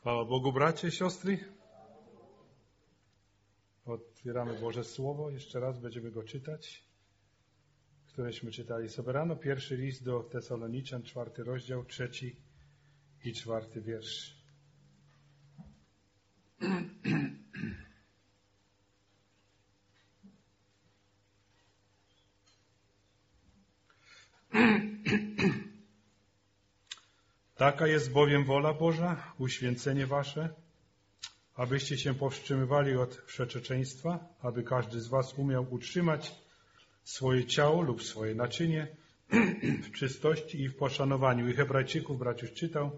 Chwała Bogu, bracia i siostry. Otwieramy Boże Słowo. Jeszcze raz będziemy go czytać, któreśmy czytali sobie rano. Pierwszy list do Tesaloniczan, 4 rozdział, 3 i 4 wiersz. Taka jest bowiem wola Boża, uświęcenie wasze, abyście się powstrzymywali od wszeczeczeństwa, aby każdy z was umiał utrzymać swoje ciało lub swoje naczynie w czystości i w poszanowaniu. I Hebrajczyków braciuś czytał: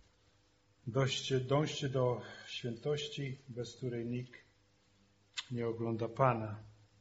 dążcie do świętości, bez której nikt nie ogląda Pana.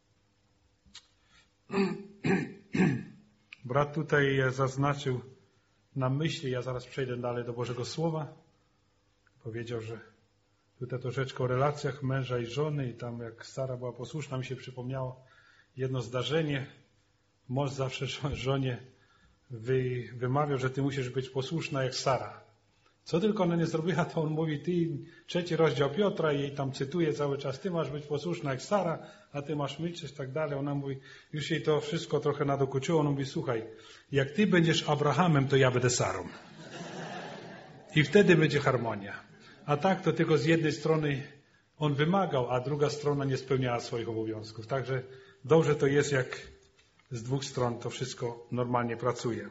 Brat tutaj zaznaczył na myśli, ja zaraz przejdę dalej do Bożego Słowa. Powiedział, że tutaj troszeczkę o relacjach męża i żony i tam jak Sara była posłuszna, mi się przypomniało jedno zdarzenie. Mąż zawsze żonie wymawiał, że ty musisz być posłuszna jak Sara. Co tylko ona nie zrobiła, to on mówi, ty, 3 rozdział Piotra, i jej tam cytuje cały czas, ty masz być posłuszna jak Sara, a ty masz milczeć, tak dalej. Ona mówi, już jej to wszystko trochę nadokuczyło, on mówi, słuchaj, jak ty będziesz Abrahamem, to ja będę Sarą. I wtedy będzie harmonia. A tak to tylko z jednej strony on wymagał, a druga strona nie spełniała swoich obowiązków. Także dobrze to jest, jak z dwóch stron to wszystko normalnie pracuje.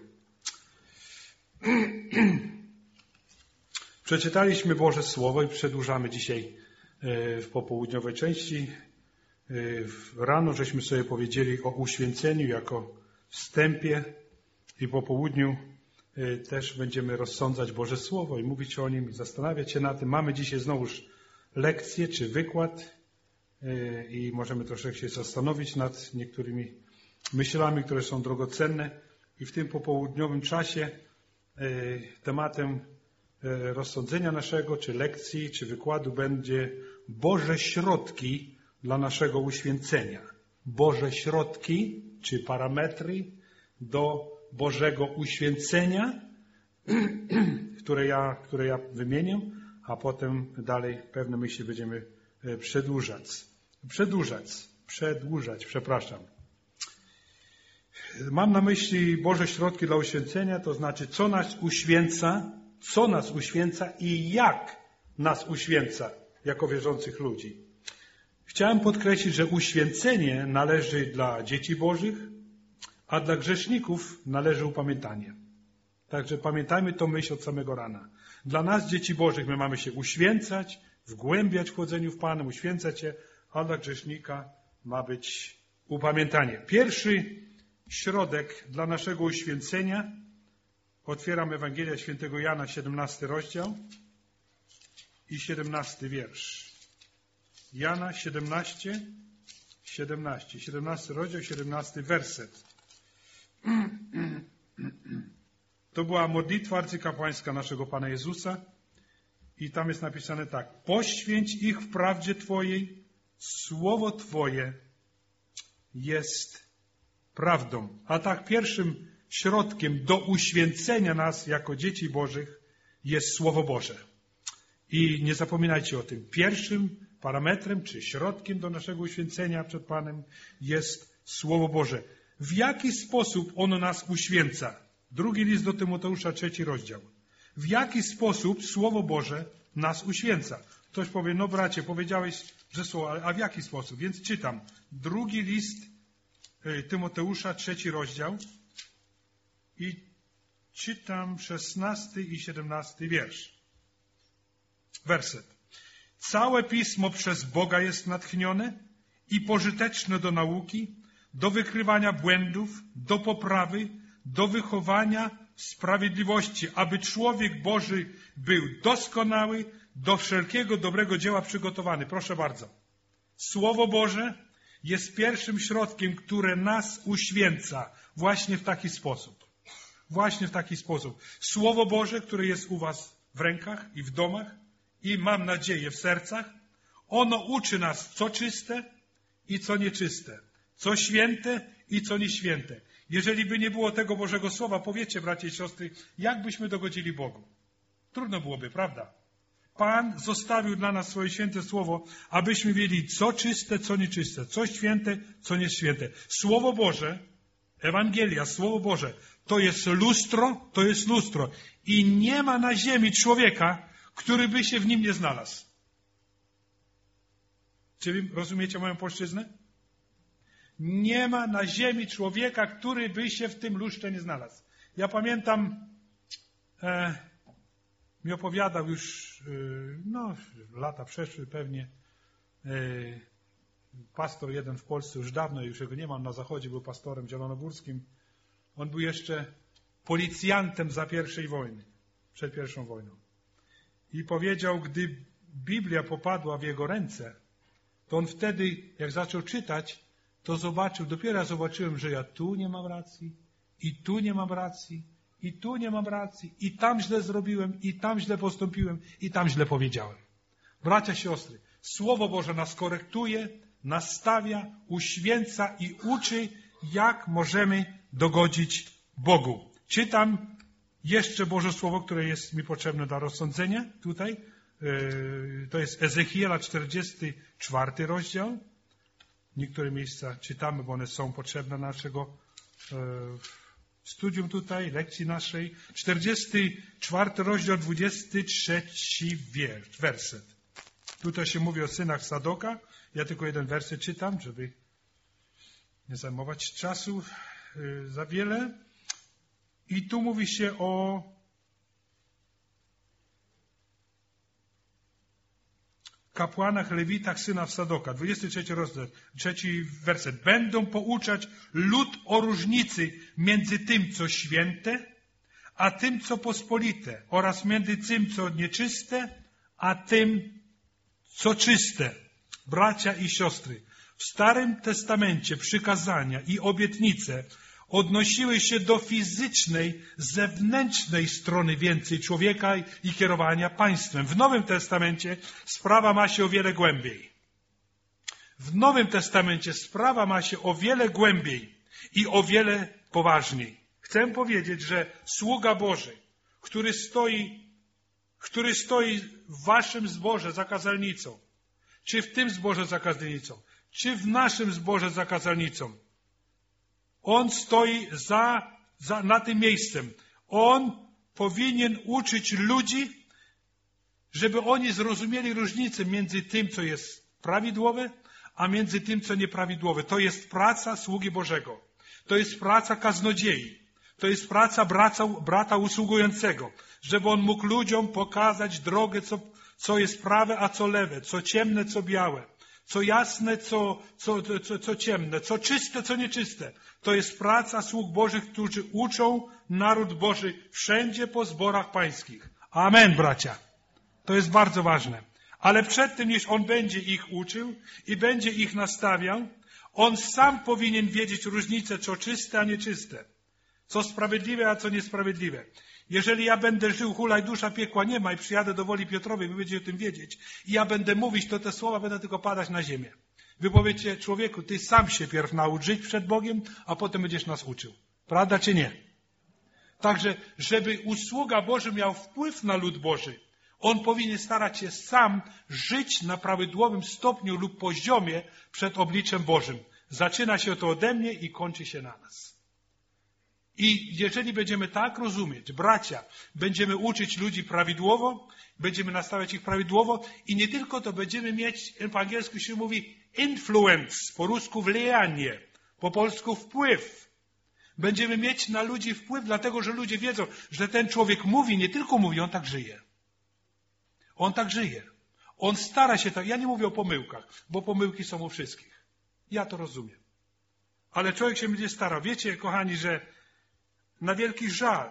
Przeczytaliśmy Boże Słowo i przedłużamy dzisiaj w popołudniowej części. Rano żeśmy sobie powiedzieli o uświęceniu jako wstępie i po południu też będziemy rozsądzać Boże Słowo i mówić o nim, zastanawiać się nad tym. Mamy dzisiaj znowuż lekcję czy wykład i możemy troszeczkę się zastanowić nad niektórymi myślami, które są drogocenne. I w tym popołudniowym czasie tematem rozsądzenia naszego, czy lekcji, czy wykładu będzie Boże środki dla naszego uświęcenia. Boże środki, czy parametry do Bożego uświęcenia, które ja wymienię, a potem dalej pewne myśli będziemy przedłużać. Mam na myśli Boże środki dla uświęcenia, to znaczy co nas uświęca i jak nas uświęca jako wierzących ludzi. Chciałem podkreślić, że uświęcenie należy dla dzieci Bożych, a dla grzeszników należy upamiętanie. Także pamiętajmy tą myśl od samego rana. Dla nas, dzieci Bożych, my mamy się uświęcać, wgłębiać w chodzeniu w Panem, uświęcać się, a dla grzesznika ma być upamiętanie. Pierwszy środek dla naszego uświęcenia, otwieram Ewangelia Świętego Jana, 17 rozdział i 17 wiersz. Jana 17 rozdział, 17 werset. To była modlitwa arcykapłańska naszego Pana Jezusa i tam jest napisane tak: poświęć ich w prawdzie Twojej, słowo Twoje jest prawdą. A tak pierwszym środkiem do uświęcenia nas jako dzieci Bożych jest Słowo Boże. I nie zapominajcie o tym. Pierwszym parametrem czy środkiem do naszego uświęcenia przed Panem jest Słowo Boże. W jaki sposób ono nas uświęca? Drugi list do Tymoteusza, 3 rozdział. W jaki sposób Słowo Boże nas uświęca? Ktoś powie, no bracie, powiedziałeś, że słowo, a w jaki sposób? Więc czytam. Drugi list Tymoteusza, 3 rozdział i czytam 16 i 17 wiersz. Werset. Całe Pismo przez Boga jest natchnione i pożyteczne do nauki, do wykrywania błędów, do poprawy, do wychowania w sprawiedliwości, aby człowiek Boży był doskonały, do wszelkiego dobrego dzieła przygotowany. Proszę bardzo. Słowo Boże jest pierwszym środkiem, które nas uświęca właśnie w taki sposób. Właśnie w taki sposób. Słowo Boże, które jest u was w rękach i w domach i mam nadzieję w sercach, ono uczy nas, co czyste i co nieczyste, co święte i co nieświęte. Jeżeli by nie było tego Bożego Słowa, powiedzcie, bracia i siostry, jak byśmy dogodzili Bogu? Trudno byłoby, prawda? Pan zostawił dla nas swoje święte słowo, abyśmy wiedzieli, co czyste, co nieczyste, co święte, co nieświęte. Słowo Boże, Ewangelia, Słowo Boże, to jest lustro. I nie ma na ziemi człowieka, który by się w nim nie znalazł. Czy wy rozumiecie moją polszczyznę? Nie ma na ziemi człowieka, który by się w tym lustrze nie znalazł. Ja pamiętam, mi opowiadał już, lata przeszły pewnie, pastor jeden w Polsce, już dawno, już jego nie ma, na zachodzie był pastorem zielonogórskim. On był jeszcze policjantem za pierwszej wojny, przed pierwszą wojną. I powiedział, gdy Biblia popadła w jego ręce, to on wtedy, jak zaczął czytać, to zobaczył, dopiero ja zobaczyłem, że ja tu nie mam racji, i tu nie mam racji, i tu nie mam racji, i tam źle zrobiłem, i tam źle postąpiłem, i tam źle powiedziałem. Bracia, siostry, Słowo Boże nas korektuje, nastawia, uświęca i uczy, jak możemy dogodzić Bogu. Czytam jeszcze Boże Słowo, które jest mi potrzebne do rozsądzenia tutaj. To jest Ezechiela 44 rozdział. Niektóre miejsca czytamy, bo one są potrzebne naszego studium tutaj, lekcji naszej. 44 rozdział, 23 werset. Tutaj się mówi o synach Sadoka. Ja tylko jeden werset czytam, żeby nie zajmować czasu za wiele. I tu mówi się o kapłanach, lewitach, synach Sadoka. 23 rozdział, 3 werset. Będą pouczać lud o różnicy między tym, co święte, a tym, co pospolite, oraz między tym, co nieczyste, a tym, co czyste. Bracia i siostry, w Starym Testamencie przykazania i obietnice odnosiły się do fizycznej, zewnętrznej strony więcej człowieka i kierowania państwem. W Nowym Testamencie sprawa ma się o wiele głębiej. W Nowym Testamencie sprawa ma się o wiele głębiej i o wiele poważniej. Chcę powiedzieć, że sługa Boży, który stoi w waszym zborze za kazalnicą, czy w tym zborze za kazalnicą, czy w naszym zborze za kazalnicą, on stoi na tym miejscem. On powinien uczyć ludzi, żeby oni zrozumieli różnicę między tym, co jest prawidłowe, a między tym, co nieprawidłowe. To jest praca sługi Bożego. To jest praca kaznodziei. To jest praca brata usługującego, żeby on mógł ludziom pokazać drogę, co jest prawe, a co lewe, co ciemne, co białe, co jasne, co ciemne, co czyste, co nieczyste. To jest praca sług Bożych, którzy uczą naród Boży wszędzie po zborach pańskich. Amen, bracia. To jest bardzo ważne. Ale przed tym, niż on będzie ich uczył i będzie ich nastawiał, on sam powinien wiedzieć różnicę, co czyste, a nieczyste. Co sprawiedliwe, a co niesprawiedliwe. Jeżeli ja będę żył, hulaj dusza, piekła nie ma i przyjadę do Woli Piotrowej, wy będziecie o tym wiedzieć i ja będę mówić, to te słowa będą tylko padać na ziemię. Wy powiecie, człowieku, ty sam się pierw naucz żyć przed Bogiem, a potem będziesz nas uczył. Prawda czy nie? Także, żeby usługa Boży miał wpływ na lud Boży, on powinien starać się sam żyć na prawidłowym stopniu lub poziomie przed obliczem Bożym. Zaczyna się to ode mnie i kończy się na nas. I jeżeli będziemy tak rozumieć, bracia, będziemy uczyć ludzi prawidłowo, będziemy nastawiać ich prawidłowo i nie tylko to, będziemy mieć, po angielsku się mówi influence, po rusku влияние, po polsku wpływ. Będziemy mieć na ludzi wpływ, dlatego że ludzie wiedzą, że ten człowiek mówi, nie tylko mówi, on tak żyje. On tak żyje. On stara się tak, ja nie mówię o pomyłkach, bo pomyłki są u wszystkich. Ja to rozumiem. Ale człowiek się będzie starał. Wiecie, kochani, że na wielki żal,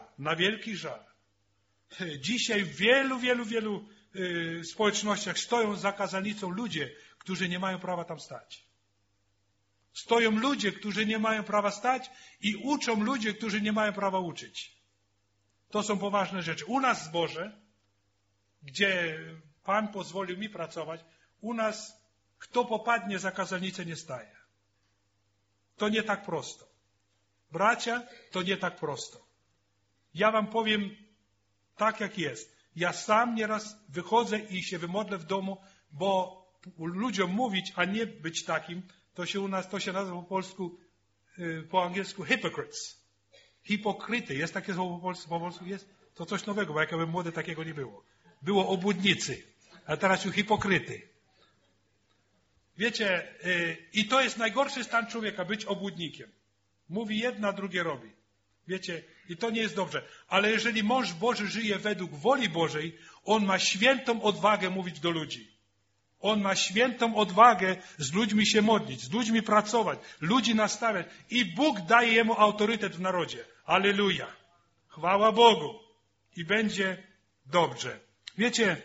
dzisiaj w wielu społecznościach stoją za kazalnicą ludzie, którzy nie mają prawa tam stać. Stoją ludzie, którzy nie mają prawa stać i uczą ludzie, którzy nie mają prawa uczyć. To są poważne rzeczy. U nas w zborze, gdzie Pan pozwolił mi pracować, u nas kto popadnie za kazalnicę nie staje. To nie tak prosto. Bracia, to nie tak prosto. Ja wam powiem tak, jak jest. Ja sam nieraz wychodzę i się wymodlę w domu, bo ludziom mówić, a nie być takim, to się u nas, to się nazywa po polsku, po angielsku hypocrites. Hipokryty. Jest takie słowo po polsku? Jest? To coś nowego, bo jak ja byłem młody, takiego nie było. Było obłudnicy, a teraz już hipokryty. Wiecie, i to jest najgorszy stan człowieka, być obłudnikiem. Mówi jedno, a drugie robi. Wiecie, i to nie jest dobrze. Ale jeżeli mąż Boży żyje według woli Bożej, on ma świętą odwagę mówić do ludzi. On ma świętą odwagę z ludźmi się modlić, z ludźmi pracować, ludzi nastawiać. I Bóg daje jemu autorytet w narodzie. Alleluja. Chwała Bogu. I będzie dobrze. Wiecie,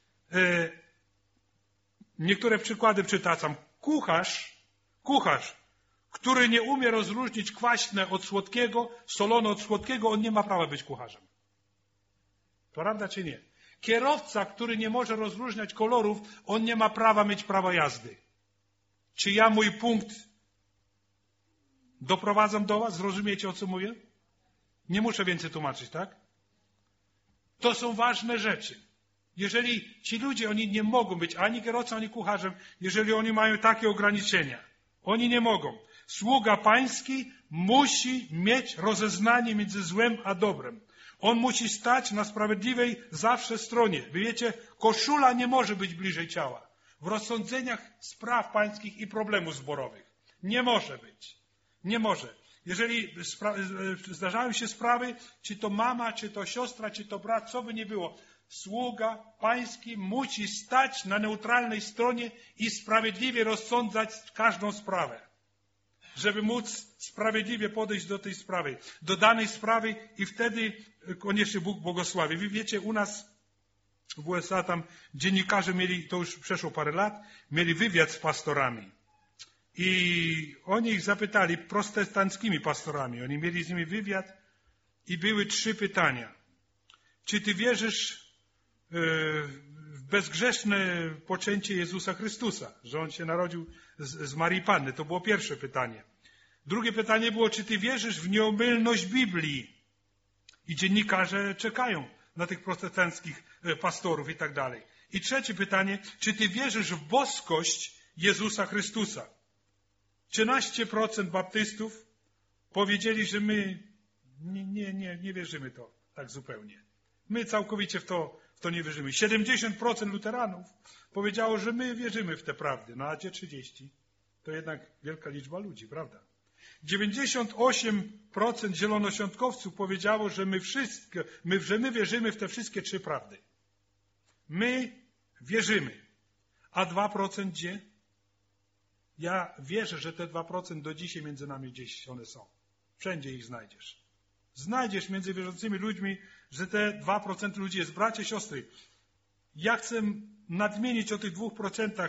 niektóre przykłady przytaczam. Kucharz, który nie umie rozróżnić kwaśne od słodkiego, solone od słodkiego, on nie ma prawa być kucharzem. Prawda czy nie? Kierowca, który nie może rozróżniać kolorów, on nie ma prawa mieć prawa jazdy. Czy ja mój punkt doprowadzam do was? Zrozumiecie, o co mówię? Nie muszę więcej tłumaczyć, tak? To są ważne rzeczy. Jeżeli ci ludzie, oni nie mogą być ani kierowcą, ani kucharzem, jeżeli oni mają takie ograniczenia. Oni nie mogą. Sługa pański musi mieć rozeznanie między złem a dobrem. On musi stać na sprawiedliwej zawsze stronie. Wy wiecie, koszula nie może być bliżej ciała. W rozsądzeniach spraw pańskich i problemów zborowych. Nie może być. Nie może. Jeżeli zdarzają się sprawy, czy to mama, czy to siostra, czy to brat, co by nie było, sługa pański musi stać na neutralnej stronie i sprawiedliwie rozsądzać każdą sprawę. Żeby móc sprawiedliwie podejść do tej sprawy, do danej sprawy i wtedy koniecznie Bóg błogosławi. Wy wiecie, u nas w USA tam dziennikarze mieli, to już przeszło parę lat, mieli wywiad z pastorami. I oni ich zapytali, protestanckimi pastorami, oni mieli z nimi wywiad i były 3 pytania. Czy ty wierzysz w bezgrzeszne poczęcie Jezusa Chrystusa, że On się narodził z Marii Panny? To było pierwsze pytanie. Drugie pytanie było, czy ty wierzysz w nieomylność Biblii? I dziennikarze czekają na tych protestanckich pastorów i tak dalej. I trzecie pytanie, czy ty wierzysz w boskość Jezusa Chrystusa? 13% baptystów powiedzieli, że my nie wierzymy to tak zupełnie. My całkowicie w to nie wierzymy. 70% luteranów powiedziało, że my wierzymy w te prawdy. No a gdzie 30%? To jednak wielka liczba ludzi, prawda? 98% zielonoświątkowców powiedziało, że my wierzymy w te wszystkie 3 prawdy. My wierzymy. A 2% gdzie? Ja wierzę, że te 2% do dzisiaj między nami gdzieś one są. Wszędzie ich znajdziesz. Znajdziesz między wierzącymi ludźmi, że te 2% ludzi jest. Bracia, siostry, ja chcę nadmienić o tych 2%.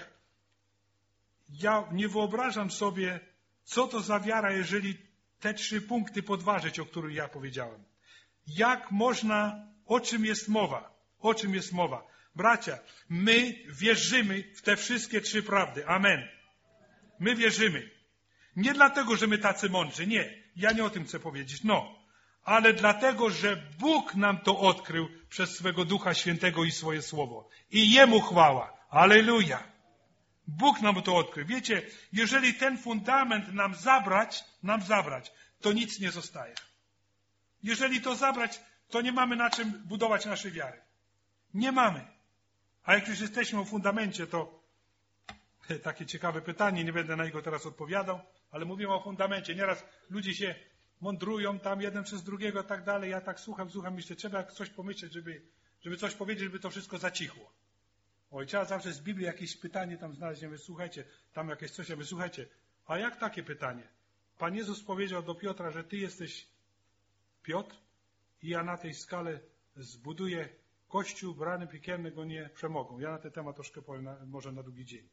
Ja nie wyobrażam sobie, co to za wiara, jeżeli te 3 punkty podważyć, o których ja powiedziałem. Jak można, o czym jest mowa? O czym jest mowa? Bracia, my wierzymy w te wszystkie 3 prawdy. Amen. My wierzymy. Nie dlatego, że my tacy mądrzy. Nie. Ja nie o tym chcę powiedzieć. Ale dlatego, że Bóg nam to odkrył przez swego Ducha Świętego i swoje Słowo. I Jemu chwała. Alleluja. Bóg nam to odkrył. Wiecie, jeżeli ten fundament nam zabrać, to nic nie zostaje. Jeżeli to zabrać, to nie mamy na czym budować naszej wiary. Nie mamy. A jak już jesteśmy o fundamencie, to takie ciekawe pytanie, nie będę na niego teraz odpowiadał, ale mówimy o fundamencie. Nieraz ludzie się mądrują tam jeden przez drugiego i tak dalej. Ja tak słucham, myślę, trzeba coś pomyśleć, żeby coś powiedzieć, żeby to wszystko zacichło. Trzeba zawsze z Biblii jakieś pytanie tam znaleźć. Ja mówię, słuchajcie, tam jakieś coś, ja mówię, słuchajcie, a jak takie pytanie? Pan Jezus powiedział do Piotra, że ty jesteś Piotr i ja na tej skale zbuduję Kościół, bramy piekielne go nie przemogą. Ja na ten temat troszkę powiem może na drugi dzień.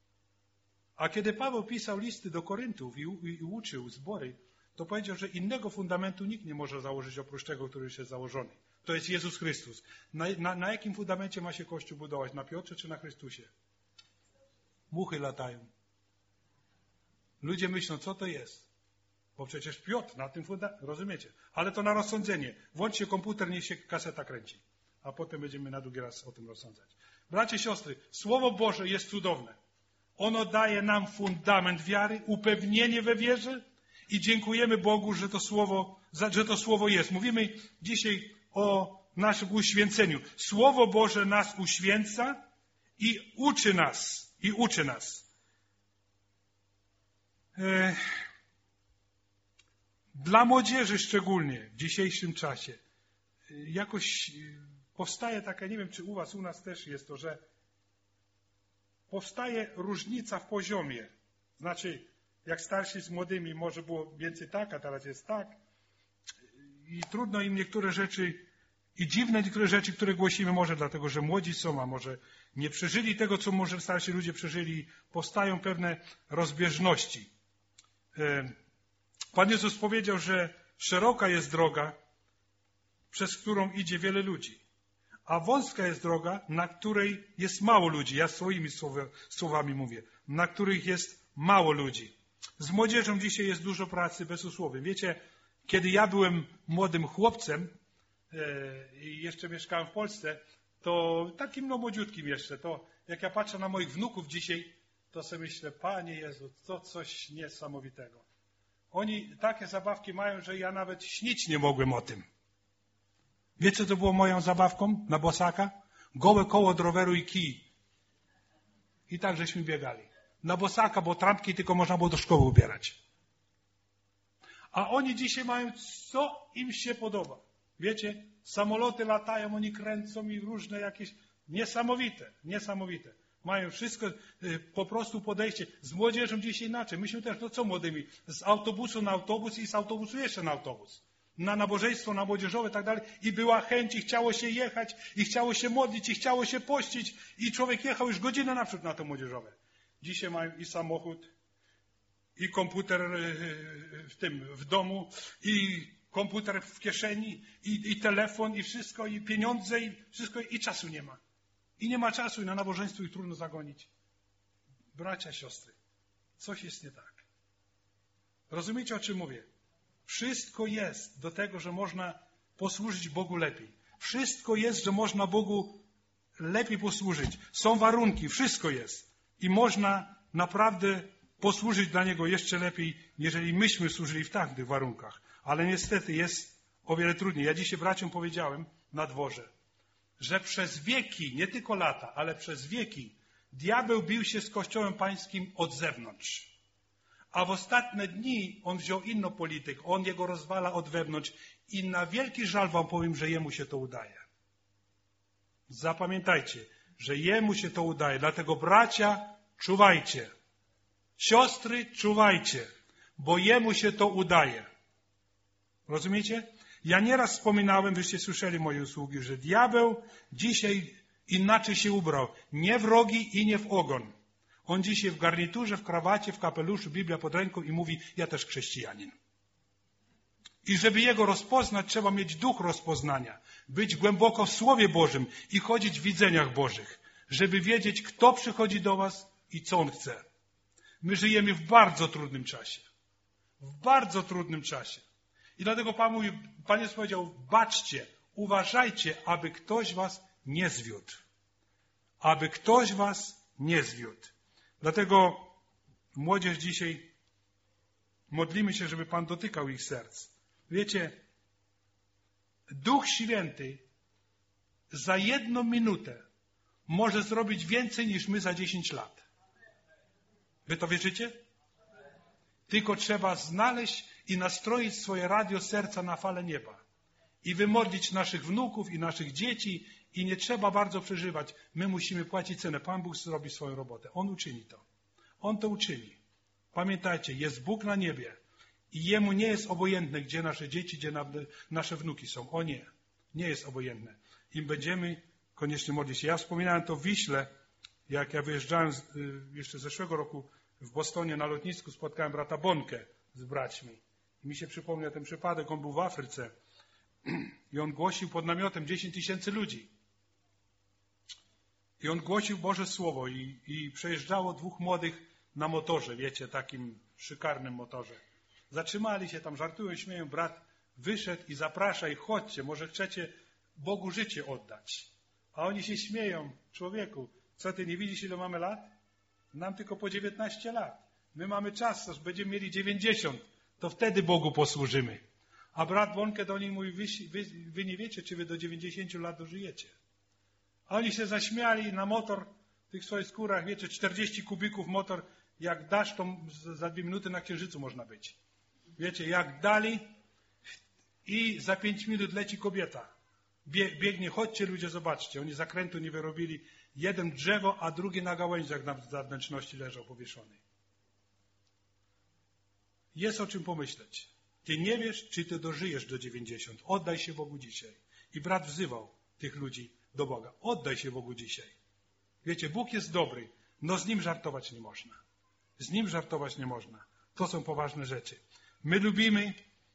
A kiedy Paweł pisał listy do Koryntów i uczył zbory, to powiedział, że innego fundamentu nikt nie może założyć oprócz tego, który już jest założony. To jest Jezus Chrystus. Na jakim fundamencie ma się Kościół budować? Na Piotrze czy na Chrystusie? Muchy latają. Ludzie myślą, co to jest? Bo przecież Piotr na tym fundamencie. Rozumiecie? Ale to na rozsądzenie. Włączcie komputer, niech się kaseta kręci. a potem będziemy na drugi raz o tym rozsądzać. Bracia i siostry, Słowo Boże jest cudowne. Ono daje nam fundament wiary, upewnienie we wierze i dziękujemy Bogu, że to Słowo jest. Mówimy dzisiaj o naszym uświęceniu. Słowo Boże nas uświęca i uczy nas. Dla młodzieży szczególnie w dzisiejszym czasie jakoś powstaje taka, nie wiem czy u nas też jest to, że powstaje różnica w poziomie. Znaczy, jak starsi z młodymi może było więcej tak, a teraz jest tak. I trudno im niektóre rzeczy, i dziwne niektóre rzeczy, które głosimy, może dlatego, że młodzi są, a może nie przeżyli tego, co może starsi ludzie przeżyli. Powstają pewne rozbieżności. Pan Jezus powiedział, że szeroka jest droga, przez którą idzie wiele ludzi, a wąska jest droga, na której jest mało ludzi. Ja swoimi słowami mówię, na których jest mało ludzi. Z młodzieżą dzisiaj jest dużo pracy bezusłowiem. Wiecie, kiedy ja byłem młodym chłopcem i jeszcze mieszkałem w Polsce, to takim młodziutkim jeszcze, to jak ja patrzę na moich wnuków dzisiaj, to sobie myślę, Panie Jezu, to coś niesamowitego. Oni takie zabawki mają, że ja nawet śnić nie mogłem o tym. Wiecie, co to było moją zabawką na bosaka? Gołe koło od roweru i kij. I tak żeśmy biegali. Na bosaka, bo trampki tylko można było do szkoły ubierać. A oni dzisiaj mają, co im się podoba. Wiecie, samoloty latają, oni kręcą i różne jakieś niesamowite. Mają wszystko, po prostu podejście. Z młodzieżą dzisiaj inaczej. Myśmy też, no co młodymi? Z autobusu na autobus i z autobusu jeszcze na autobus. Na nabożeństwo, na młodzieżowe i tak dalej. I była chęć, i chciało się jechać, i chciało się modlić, i chciało się pościć. I człowiek jechał już godzinę naprzód na to młodzieżowe. Dzisiaj mają i samochód, i komputer w domu, i komputer w kieszeni, i telefon, i wszystko, i pieniądze, i wszystko, i czasu nie ma. I nie ma czasu, i na nabożeństwo ich trudno zagonić. Bracia, siostry, coś jest nie tak. Rozumiecie, o czym mówię? Wszystko jest do tego, że można posłużyć Bogu lepiej. Wszystko jest, że można Bogu lepiej posłużyć. Są warunki, wszystko jest. I można naprawdę posłużyć dla Niego jeszcze lepiej, jeżeli myśmy służyli w takich warunkach. Ale niestety jest o wiele trudniej. Ja dzisiaj braciom powiedziałem na dworze, że przez wieki, nie tylko lata, ale przez wieki diabeł bił się z Kościołem Pańskim od zewnątrz. A w ostatnie dni on wziął inną politykę. On jego rozwala od wewnątrz. I na wielki żal wam powiem, że jemu się to udaje. Zapamiętajcie, że jemu się to udaje. Dlatego bracia, czuwajcie. Siostry, czuwajcie. Bo jemu się to udaje. Rozumiecie? Ja nieraz wspominałem, wyście słyszeli moje usługi, że diabeł dzisiaj inaczej się ubrał. Nie w rogi i nie w ogon. On dzisiaj w garniturze, w krawacie, w kapeluszu, Biblia pod ręką i mówi, ja też chrześcijanin. I żeby jego rozpoznać, trzeba mieć duch rozpoznania. Być głęboko w Słowie Bożym i chodzić w widzeniach Bożych. Żeby wiedzieć, kto przychodzi do was i co on chce. My żyjemy w bardzo trudnym czasie. W bardzo trudnym czasie. I dlatego Pan Jezus powiedział, baczcie, uważajcie, aby ktoś was nie zwiódł. Aby ktoś was nie zwiódł. Dlatego młodzież dzisiaj modlimy się, żeby Pan dotykał ich serc. Wiecie, Duch Święty za 1 minutę może zrobić więcej niż my za 10 lat. Wy to wierzycie? Tylko trzeba znaleźć i nastroić swoje radio serca na falę nieba. I wymodlić naszych wnuków i naszych dzieci. I nie trzeba bardzo przeżywać. My musimy płacić cenę. Pan Bóg zrobi swoją robotę. On uczyni to. On to uczyni. Pamiętajcie, jest Bóg na niebie. I Jemu nie jest obojętne, gdzie nasze dzieci, gdzie nasze wnuki są. O nie. Nie jest obojętne. I będziemy koniecznie modlić się. Ja wspominałem to w Wiśle. Jak ja wyjeżdżałem jeszcze zeszłego roku w Bostonie na lotnisku, spotkałem brata Bonkę z braćmi. I mi się przypomniał ten przypadek. On był w Afryce. I on głosił pod namiotem 10 000 ludzi. I on głosił Boże Słowo i przejeżdżało 2 młodych na motorze, wiecie, takim szykarnym motorze. Zatrzymali się tam, żartują, śmieją, brat wyszedł i zaprasza ich, chodźcie, może chcecie Bogu życie oddać. A oni się śmieją. Człowieku, co ty nie widzisz, ile mamy lat? Nam tylko po 19 lat. My mamy czas, aż będziemy mieli 90. To wtedy Bogu posłużymy. A brat Bonke do nich mówi, wy nie wiecie, czy wy do 90 lat dożyjecie. A oni się zaśmiali na motor w tych swoich skórach. Wiecie, 40 kubików motor. Jak dasz, to za 2 minuty na Księżycu można być. Wiecie, jak dali i za 5 minut leci kobieta. Biegnie, chodźcie ludzie, zobaczcie. Oni zakrętu nie wyrobili. Jeden drzewo, a drugi na gałęziach na zewnętrzności leżał powieszony. Jest o czym pomyśleć. Ty nie wiesz, czy ty dożyjesz do 90. Oddaj się Bogu dzisiaj. I brat wzywał tych ludzi do Boga. Oddaj się Bogu dzisiaj. Wiecie, Bóg jest dobry, no z Nim żartować nie można. Z Nim żartować nie można. To są poważne rzeczy. My lubimy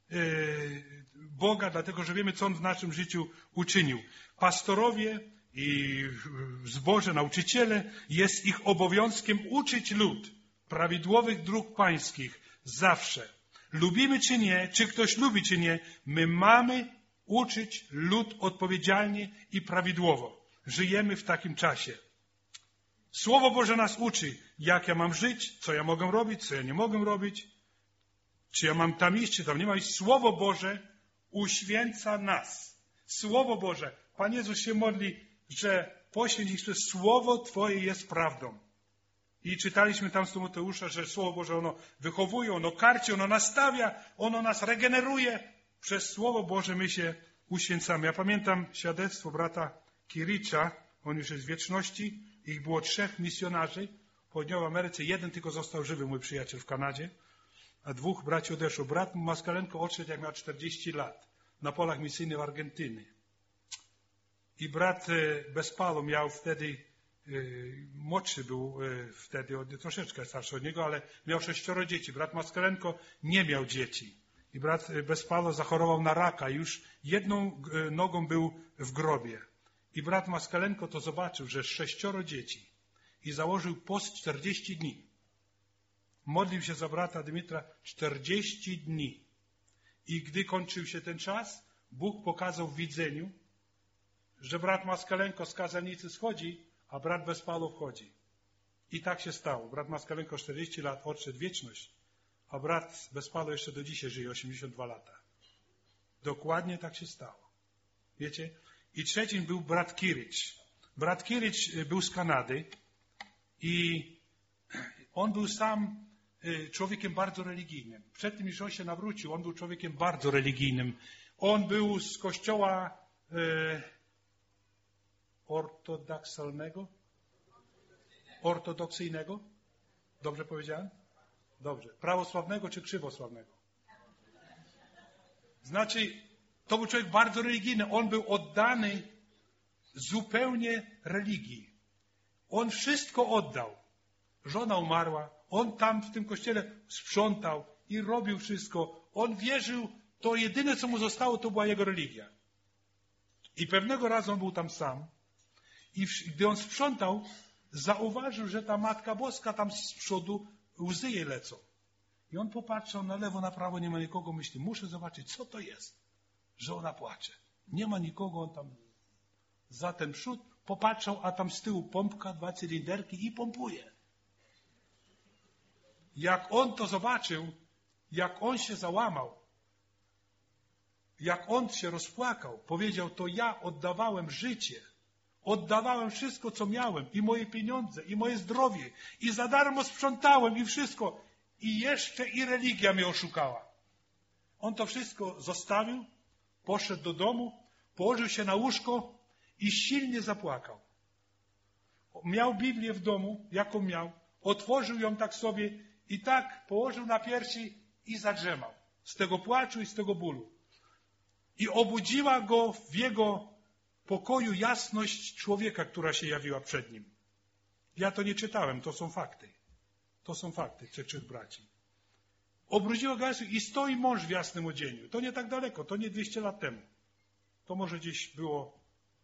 Boga, dlatego że wiemy, co On w naszym życiu uczynił. Pastorowie i zboże, nauczyciele, jest ich obowiązkiem uczyć lud prawidłowych dróg pańskich zawsze. Lubimy czy nie, czy ktoś lubi czy nie, my mamy uczyć lud odpowiedzialnie i prawidłowo. Żyjemy w takim czasie. Słowo Boże nas uczy, jak ja mam żyć, co ja mogę robić, co ja nie mogę robić, czy ja mam tam iść, czy tam nie mam iść. Słowo Boże uświęca nas. Słowo Boże. Pan Jezus się modli, że poświęć ich, że Słowo Twoje jest prawdą. I czytaliśmy tam z Tymoteusza, że Słowo Boże ono wychowuje, ono karci, ono nastawia, ono nas regeneruje. Przez Słowo Boże my się uświęcamy. Ja pamiętam świadectwo brata Kiricza, on już jest w wieczności. Ich było 3 misjonarzy po dniu w Ameryce. 1 tylko został żywy, mój przyjaciel w Kanadzie, a 2 braci odeszło. Brat Maskalenko odszedł, jak miał 40 lat na polach misyjnych w Argentynie. I brat Bezpalo miał wtedy, młodszy był wtedy, troszeczkę starszy od niego, ale miał 6 dzieci. Brat Maskalenko nie miał dzieci. I brat Bezpalo zachorował na raka i już 1 nogą był w grobie. I brat Maskalenko to zobaczył, że 6 dzieci i założył post 40 dni. Modlił się za brata Dymitra 40 dni. I gdy kończył się ten czas, Bóg pokazał w widzeniu, że brat Maskalenko z kazalnicy schodzi, a brat Bezpalo wchodzi. I tak się stało. Brat Maskalenko 40 lat odszedł w wieczność, a brat Bezpalo jeszcze do dzisiaj żyje 82 lata. Dokładnie tak się stało. Wiecie? I 3 był brat Kiricz. Brat Kiricz był z Kanady i on był sam człowiekiem bardzo religijnym. Przed tym, niż on się nawrócił, on był człowiekiem bardzo religijnym. On był z kościoła ortodoksyjnego? Dobrze powiedziałem? Dobrze. Prawosławnego czy krzywosławnego? Znaczy, to był człowiek bardzo religijny. On był oddany zupełnie religii. On wszystko oddał. Żona umarła. On tam w tym kościele sprzątał i robił wszystko. On wierzył, to jedyne, co mu zostało, to była jego religia. I pewnego razu on był tam sam. I gdy on sprzątał, zauważył, że ta Matka Boska tam z przodu, łzy jej lecą. I on popatrzył na lewo, na prawo, nie ma nikogo. Myśli, muszę zobaczyć, co to jest, że ona płacze. Nie ma nikogo, on tam za ten przód popatrzał, a tam z tyłu pompka, 2 cylinderki i pompuje. Jak on to zobaczył, jak on się załamał, jak on się rozpłakał, powiedział, to ja oddawałem życie, oddawałem wszystko, co miałem, i moje pieniądze, i moje zdrowie, i za darmo sprzątałem, i wszystko. I jeszcze i religia mnie oszukała. On to wszystko zostawił, poszedł do domu, położył się na łóżko i silnie zapłakał. Miał Biblię w domu, jaką miał, otworzył ją tak sobie i tak położył na piersi i zadrzemał. Z tego płaczu i z tego bólu. I obudziła go w jego pokoju jasność człowieka, która się jawiła przed nim. Ja to nie czytałem, to są fakty. To są fakty 3 braci. Obrudziła go jasność i stoi mąż w jasnym odzieniu. To nie tak daleko, to nie 200 lat temu. To może gdzieś było,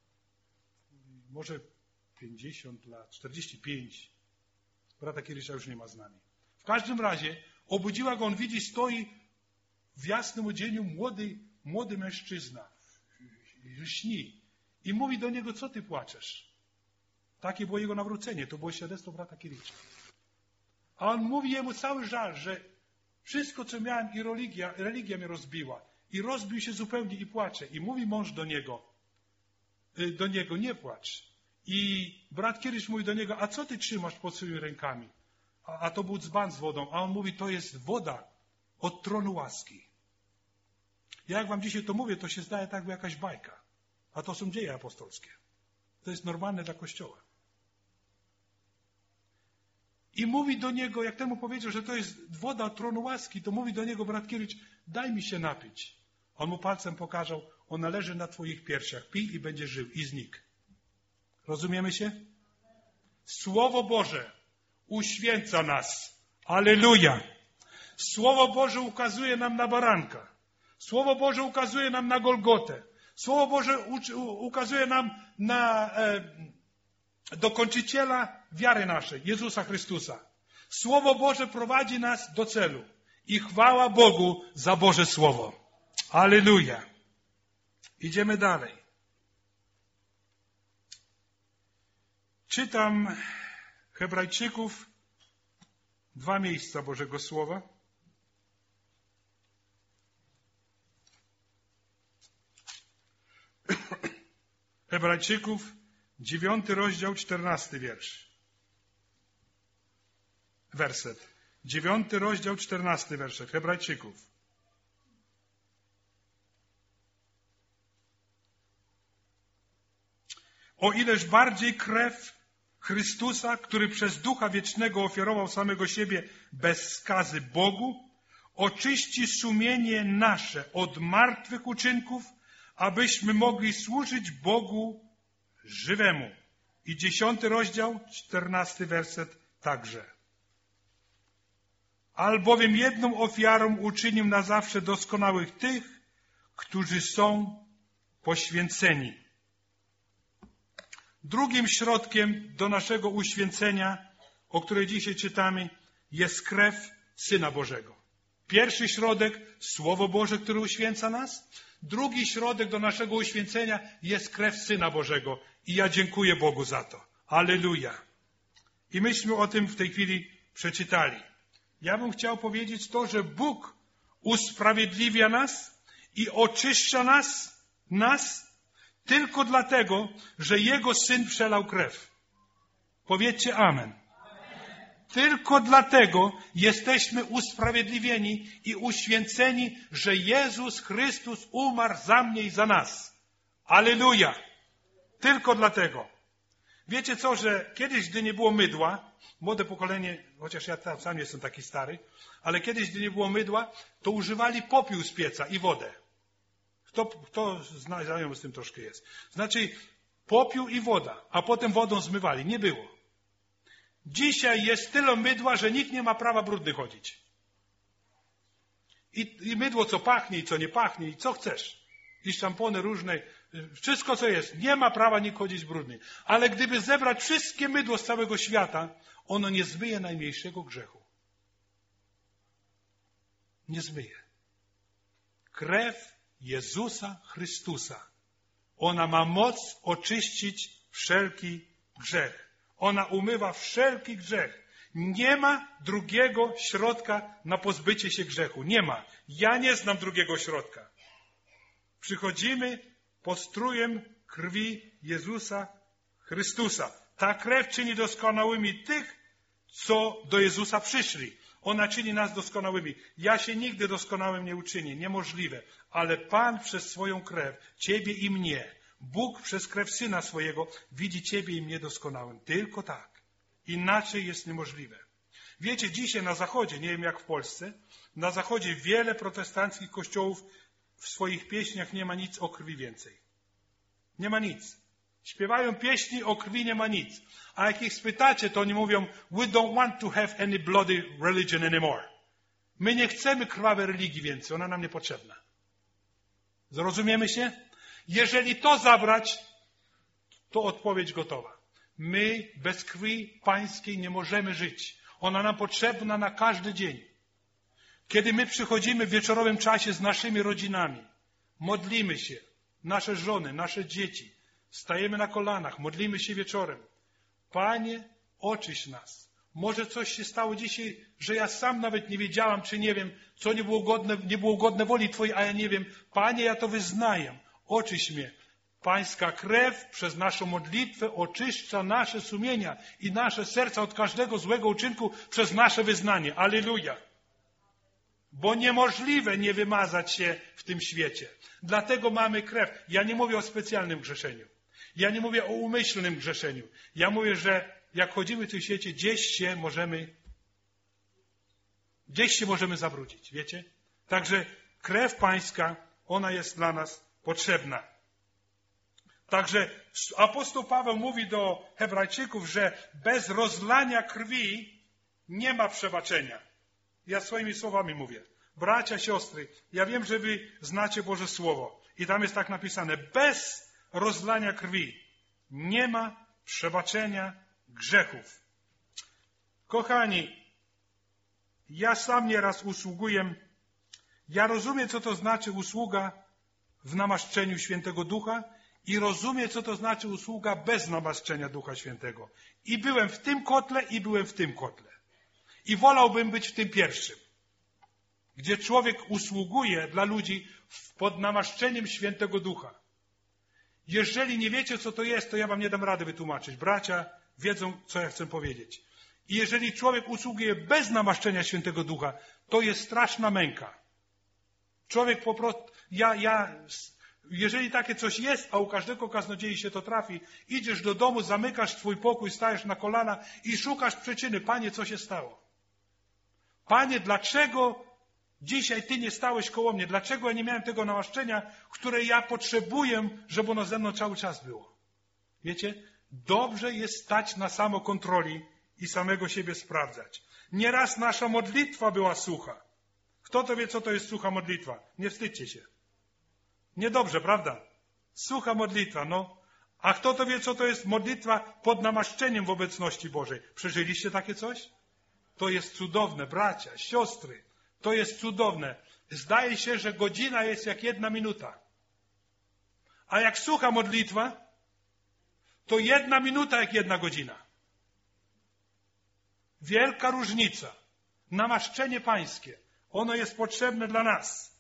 może 50 lat, 45. Brata Kiricza już nie ma z nami. W każdym razie obudziła go, on widzi, stoi w jasnym odzieniu młody mężczyzna. Śni. I mówi do niego, co ty płaczesz? Takie było jego nawrócenie, to było świadectwo brata Kiricza. A on mówi jemu cały żal, że wszystko, co miałem i religia mnie rozbiła. I rozbił się zupełnie i płacze. I mówi mąż do niego, nie płacz. I brat Kiricz mówi do niego, a co ty trzymasz pod swoimi rękami? A to był dzban z wodą. A on mówi, to jest woda od tronu łaski. Ja jak wam dzisiaj to mówię, to się zdaje tak jakby jakaś bajka. A to są dzieje apostolskie. To jest normalne dla Kościoła. I mówi do niego, jak temu powiedział, że to jest woda od tronu łaski, to mówi do niego brat Kiricz, daj mi się napić. On mu palcem pokazał, ona leży na twoich piersiach, pij i będziesz żył. I znikł. Rozumiemy się? Słowo Boże uświęca nas. Alleluja. Słowo Boże ukazuje nam na baranka. Słowo Boże ukazuje nam na Golgotę. Słowo Boże ukazuje nam na dokończyciela wiary naszej, Jezusa Chrystusa. Słowo Boże prowadzi nas do celu. I chwała Bogu za Boże Słowo. Alleluja. Idziemy dalej. Czytam Hebrajczyków 2 miejsca Bożego Słowa. Hebrajczyków 9 rozdział 14 wiersz. Werset. 9 rozdział 14 werset. Hebrajczyków. O ileż bardziej krew Chrystusa, który przez Ducha Wiecznego ofiarował samego siebie bez skazy Bogu, oczyści sumienie nasze od martwych uczynków, abyśmy mogli służyć Bogu żywemu. I 10 rozdział, 14 werset także. Albowiem jedną ofiarą uczynił na zawsze doskonałych tych, którzy są poświęceni. Drugim środkiem do naszego uświęcenia, o której dzisiaj czytamy, jest krew Syna Bożego. Pierwszy środek, Słowo Boże, które uświęca nas. Drugi środek do naszego uświęcenia jest krew Syna Bożego. I ja dziękuję Bogu za to. Alleluja. I myśmy o tym w tej chwili przeczytali. Ja bym chciał powiedzieć to, że Bóg usprawiedliwia nas i oczyszcza nas tylko dlatego, że Jego Syn przelał krew. Powiedzcie amen. Tylko dlatego jesteśmy usprawiedliwieni i uświęceni, że Jezus Chrystus umarł za mnie i za nas. Alleluja. Tylko dlatego. Wiecie co, że kiedyś, gdy nie było mydła, młode pokolenie, chociaż ja sam jestem taki stary, ale kiedyś, gdy nie było mydła, to używali popiół z pieca i wodę. Kto znajomy z tym troszkę jest? Znaczy popiół i woda, a potem wodą zmywali. Nie było. Dzisiaj jest tyle mydła, że nikt nie ma prawa brudny chodzić. I mydło, co pachnie i co nie pachnie i co chcesz. I szampony różne, wszystko co jest. Nie ma prawa nikt chodzić brudny. Ale gdyby zebrać wszystkie mydło z całego świata, ono nie zmyje najmniejszego grzechu. Nie zmyje. Krew Jezusa Chrystusa. Ona ma moc oczyścić wszelki grzech. Ona umywa wszelki grzech. Nie ma drugiego środka na pozbycie się grzechu. Nie ma. Ja nie znam drugiego środka. Przychodzimy pod strójem krwi Jezusa Chrystusa. Ta krew czyni doskonałymi tych, co do Jezusa przyszli. Ona czyni nas doskonałymi. Ja się nigdy doskonałym nie uczynię. Niemożliwe. Ale Pan przez swoją krew, ciebie i mnie, Bóg przez krew Syna swojego widzi ciebie i mnie doskonałym. Tylko tak. Inaczej jest niemożliwe. Wiecie, dzisiaj na Zachodzie, nie wiem jak w Polsce, na Zachodzie wiele protestanckich kościołów w swoich pieśniach nie ma nic o krwi więcej. Nie ma nic. Śpiewają pieśni o krwi, nie ma nic. A jak ich spytacie, to oni mówią, we don't want to have any bloody religion anymore. My nie chcemy krwawej religii więcej, ona nam niepotrzebna. Zrozumiemy się? Jeżeli to zabrać, to odpowiedź gotowa. My bez krwi pańskiej nie możemy żyć. Ona nam potrzebna na każdy dzień. Kiedy my przychodzimy w wieczorowym czasie z naszymi rodzinami, modlimy się, nasze żony, nasze dzieci, Stajemy na kolanach, modlimy się wieczorem. Panie, oczyść nas. Może coś się stało dzisiaj, że ja sam nawet nie wiedziałam, czy nie wiem, co nie było godne woli Twojej, a ja nie wiem. Panie, ja to wyznaję. Oczyść mnie. Pańska krew przez naszą modlitwę oczyszcza nasze sumienia i nasze serca od każdego złego uczynku przez nasze wyznanie. Alleluja. Bo niemożliwe nie wymazać się w tym świecie. Dlatego mamy krew. Ja nie mówię o specjalnym grzeszeniu. Ja nie mówię o umyślnym grzeszeniu. Ja mówię, że jak chodzimy w tym świecie, gdzieś się możemy zawrócić. Wiecie? Także krew pańska, ona jest dla nas potrzebna. Także apostoł Paweł mówi do Hebrajczyków, że bez rozlania krwi nie ma przebaczenia. Ja swoimi słowami mówię. Bracia, siostry, ja wiem, że wy znacie Boże Słowo. I tam jest tak napisane. Bez rozlania krwi nie ma przebaczenia grzechów. Kochani, ja sam nieraz usługuję. Ja rozumiem, co to znaczy usługa w namaszczeniu Świętego Ducha i rozumiem, co to znaczy usługa bez namaszczenia Ducha Świętego. I byłem w tym kotle, i byłem w tym kotle. I wolałbym być w tym pierwszym, gdzie człowiek usługuje dla ludzi pod namaszczeniem Świętego Ducha. Jeżeli nie wiecie, co to jest, to ja wam nie dam rady wytłumaczyć. Bracia wiedzą, co ja chcę powiedzieć. I jeżeli człowiek usługuje bez namaszczenia Świętego Ducha, to jest straszna męka. Człowiek po prostu... Jeżeli takie coś jest, a u każdego kaznodziei się to trafi, idziesz do domu, zamykasz swój pokój, stajesz na kolana i szukasz przyczyny. Panie, co się stało? Panie, dlaczego dzisiaj Ty nie stałeś koło mnie? Dlaczego ja nie miałem tego namaszczenia, które ja potrzebuję, żeby ono ze mną cały czas było? Wiecie? Dobrze jest stać na samokontroli i samego siebie sprawdzać. Nieraz nasza modlitwa była sucha. Kto to wie, co to jest sucha modlitwa? Nie wstydźcie się. Niedobrze, prawda? Sucha modlitwa, no. A kto to wie, co to jest modlitwa pod namaszczeniem w obecności Bożej? Przeżyliście takie coś? To jest cudowne, bracia, siostry. To jest cudowne. Zdaje się, że godzina jest jak 1 minuta. A jak sucha modlitwa, to 1 minuta jak 1 godzina. Wielka różnica. Namaszczenie pańskie. Ono jest potrzebne dla nas.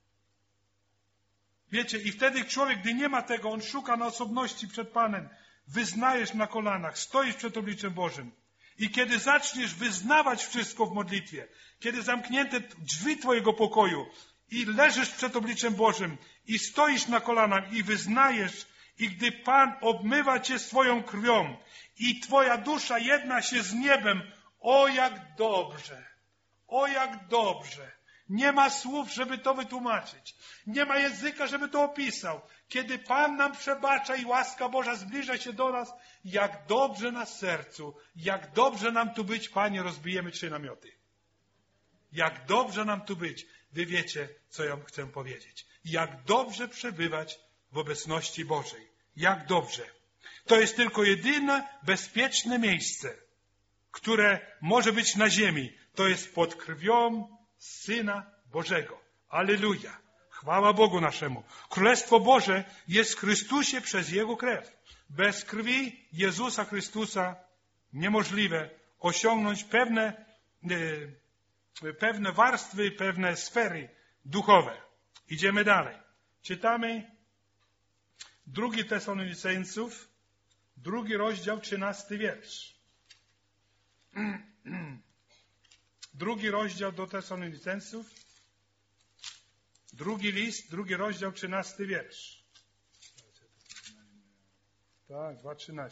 Wiecie, i wtedy człowiek, gdy nie ma tego, on szuka na osobności przed Panem. Wyznajesz na kolanach, stoisz przed obliczem Bożym. I kiedy zaczniesz wyznawać wszystko w modlitwie, kiedy zamknięte drzwi twojego pokoju i leżysz przed obliczem Bożym i stoisz na kolanach i wyznajesz, i gdy Pan obmywa cię swoją krwią i twoja dusza jedna się z niebem, o jak dobrze, o jak dobrze. Nie ma słów, żeby to wytłumaczyć. Nie ma języka, żeby to opisał. Kiedy Pan nam przebacza i łaska Boża zbliża się do nas, jak dobrze na sercu, jak dobrze nam tu być, Panie, rozbijemy 3 namioty. Jak dobrze nam tu być. Wy wiecie, co ja chcę powiedzieć. Jak dobrze przebywać w obecności Bożej. Jak dobrze. To jest tylko jedyne bezpieczne miejsce, które może być na ziemi. To jest pod krwią Syna Bożego. Alleluja. Chwała Bogu naszemu. Królestwo Boże jest w Chrystusie przez Jego krew. Bez krwi Jezusa Chrystusa niemożliwe osiągnąć pewne warstwy, pewne sfery duchowe. Idziemy dalej. Czytamy 2 Tesaloniceńców, 2 rozdział, 13 wiersz. 2 rozdział do Tesaloniceńców, 2 list, 2 rozdział, 13 wiersz. Tak, 2:13.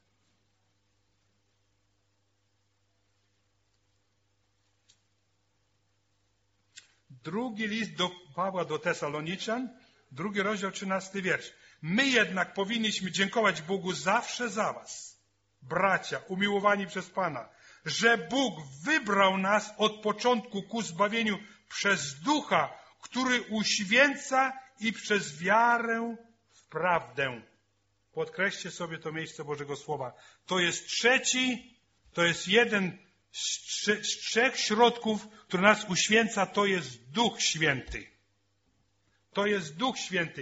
Drugi list do Pawła do Tesaloniczan, 2 rozdział, 13 wiersz. My jednak powinniśmy dziękować Bogu zawsze za was, bracia, umiłowani przez Pana, że Bóg wybrał nas od początku ku zbawieniu przez Ducha, który uświęca i przez wiarę w prawdę. Podkreślcie sobie to miejsce Bożego Słowa. To jest jeden z 3 środków, który nas uświęca, to jest Duch Święty. To jest Duch Święty.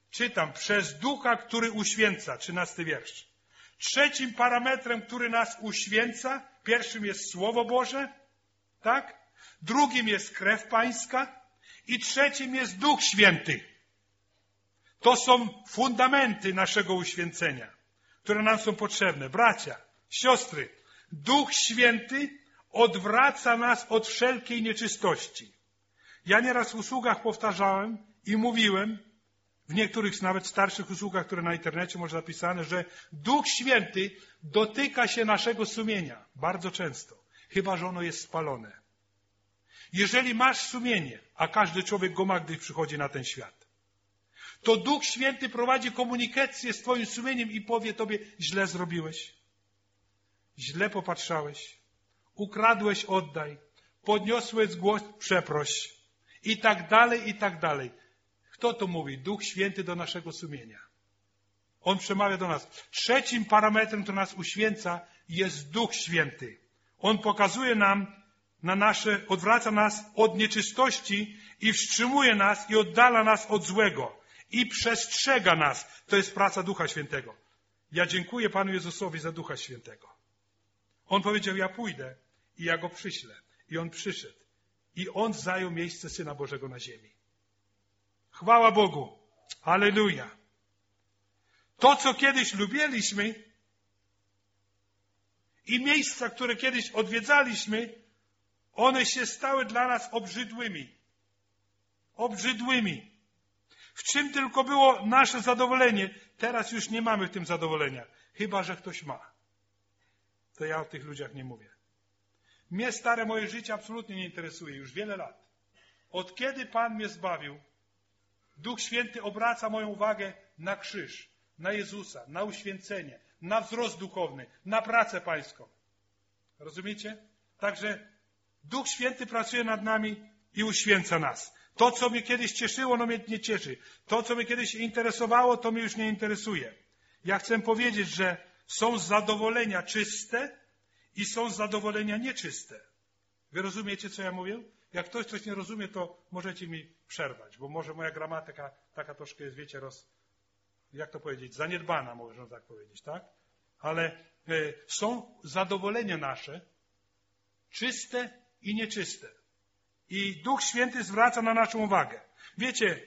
Czytam, przez Ducha, który uświęca, 13 wiersz. Trzecim parametrem, który nas uświęca, pierwszym jest Słowo Boże, tak? Drugim jest krew pańska i trzecim jest Duch Święty. To są fundamenty naszego uświęcenia, które nam są potrzebne. Bracia, siostry, Duch Święty odwraca nas od wszelkiej nieczystości. Ja nieraz w usługach powtarzałem i mówiłem, w niektórych nawet starszych usługach, które na internecie można napisane, że Duch Święty dotyka się naszego sumienia bardzo często, chyba że ono jest spalone. Jeżeli masz sumienie, a każdy człowiek go ma, gdy przychodzi na ten świat, to Duch Święty prowadzi komunikację z twoim sumieniem i powie tobie, źle zrobiłeś, źle popatrzałeś, ukradłeś, oddaj, podniosłeś głos, przeproś i tak dalej, i tak dalej. Kto to mówi? Duch Święty do naszego sumienia. On przemawia do nas. Trzecim parametrem, który nas uświęca, jest Duch Święty. On pokazuje nam odwraca nas od nieczystości i wstrzymuje nas i oddala nas od złego. I przestrzega nas. To jest praca Ducha Świętego. Ja dziękuję Panu Jezusowi za Ducha Świętego. On powiedział, ja pójdę i ja Go przyślę. I On przyszedł. I On zajął miejsce Syna Bożego na ziemi. Chwała Bogu. Alleluja. To, co kiedyś lubiliśmy i miejsca, które kiedyś odwiedzaliśmy, one się stały dla nas obrzydłymi. Obrzydłymi. W czym tylko było nasze zadowolenie, teraz już nie mamy w tym zadowolenia. Chyba że ktoś ma. To ja o tych ludziach nie mówię. Mnie stare moje życie absolutnie nie interesuje. Już wiele lat. Od kiedy Pan mnie zbawił, Duch Święty obraca moją uwagę na krzyż, na Jezusa, na uświęcenie, na wzrost duchowny, na pracę pańską. Rozumiecie? Także Duch Święty pracuje nad nami i uświęca nas. To, co mnie kiedyś cieszyło, no mnie nie cieszy. To, co mnie kiedyś interesowało, to mnie już nie interesuje. Ja chcę powiedzieć, że są zadowolenia czyste i są zadowolenia nieczyste. Wy rozumiecie, co ja mówię? Jak ktoś coś nie rozumie, to możecie mi przerwać, bo może moja gramatyka taka troszkę jest, wiecie, jak to powiedzieć, zaniedbana, można tak powiedzieć, tak? Ale są zadowolenia nasze, czyste i nieczyste. I Duch Święty zwraca na naszą uwagę. Wiecie,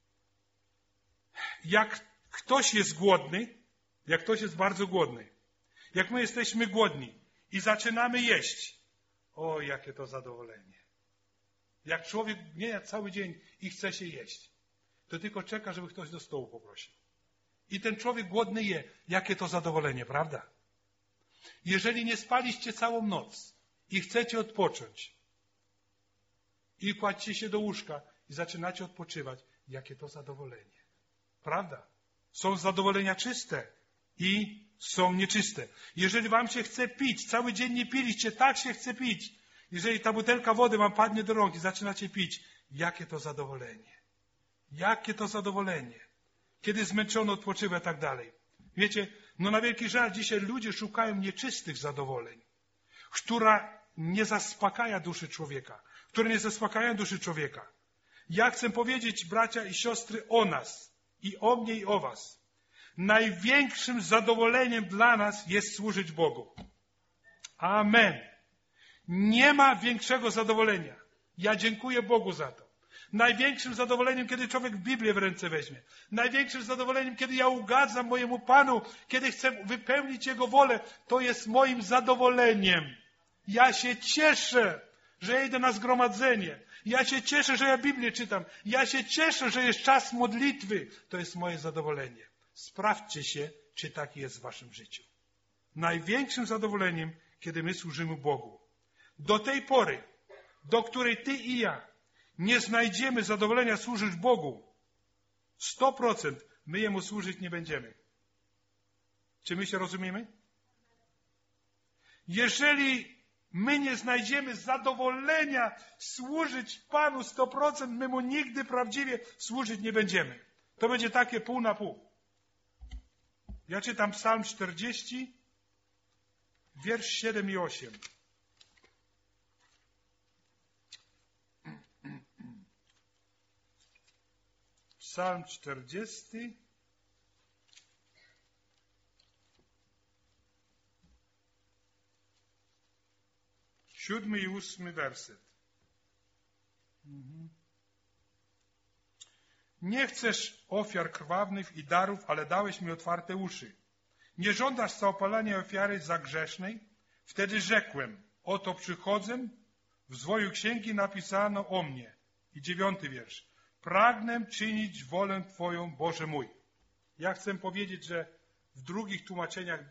jak ktoś jest głodny, jak ktoś jest bardzo głodny, jak my jesteśmy głodni i zaczynamy jeść, o, jakie to zadowolenie. Jak człowiek nie jadł cały dzień i chce się jeść, to tylko czeka, żeby ktoś do stołu poprosił. I ten człowiek głodny je. Jakie to zadowolenie, prawda? Jeżeli nie spaliście całą noc i chcecie odpocząć i kładźcie się do łóżka i zaczynacie odpoczywać, jakie to zadowolenie. Prawda? Są zadowolenia czyste i są nieczyste. Jeżeli wam się chce pić, cały dzień nie piliście, tak się chce pić. Jeżeli ta butelka wody wam padnie do rąk i zaczynacie pić, jakie to zadowolenie. Jakie to zadowolenie. Kiedy zmęczony odpoczywa i tak dalej. Wiecie, no na wielki żal dzisiaj ludzie szukają nieczystych zadowoleń, która nie zaspokaja duszy człowieka, które nie zaspokajają duszy człowieka. Ja chcę powiedzieć, bracia i siostry, o nas i o mnie i o was. Największym zadowoleniem dla nas jest służyć Bogu. Amen. Nie ma większego zadowolenia. Ja dziękuję Bogu za to. Największym zadowoleniem, kiedy człowiek Biblię w ręce weźmie. Największym zadowoleniem, kiedy ja ugadzam mojemu Panu, kiedy chcę wypełnić Jego wolę, to jest moim zadowoleniem. Ja się cieszę, że ja idę na zgromadzenie. Ja się cieszę, że ja Biblię czytam. Ja się cieszę, że jest czas modlitwy. To jest moje zadowolenie. Sprawdźcie się, czy tak jest w waszym życiu. Największym zadowoleniem, kiedy my służymy Bogu. Do tej pory, do której ty i ja nie znajdziemy zadowolenia służyć Bogu, 100% my Jemu służyć nie będziemy. Czy my się rozumiemy? Jeżeli my nie znajdziemy zadowolenia służyć Panu 100%, my Mu nigdy prawdziwie służyć nie będziemy. To będzie takie pół na pół. Ja czytam Psalm 40, wiersz 7 i 8. Psalm 40. Siódmy i 8 werset. Nie chcesz ofiar krwawnych i darów, ale dałeś mi otwarte uszy. Nie żądasz całopalania ofiary za grzesznej? Wtedy rzekłem, oto przychodzę, w zwoju księgi napisano o mnie. I 9 wiersz. Pragnę czynić wolę Twoją, Boże mój. Ja chcę powiedzieć, że w długich tłumaczeniach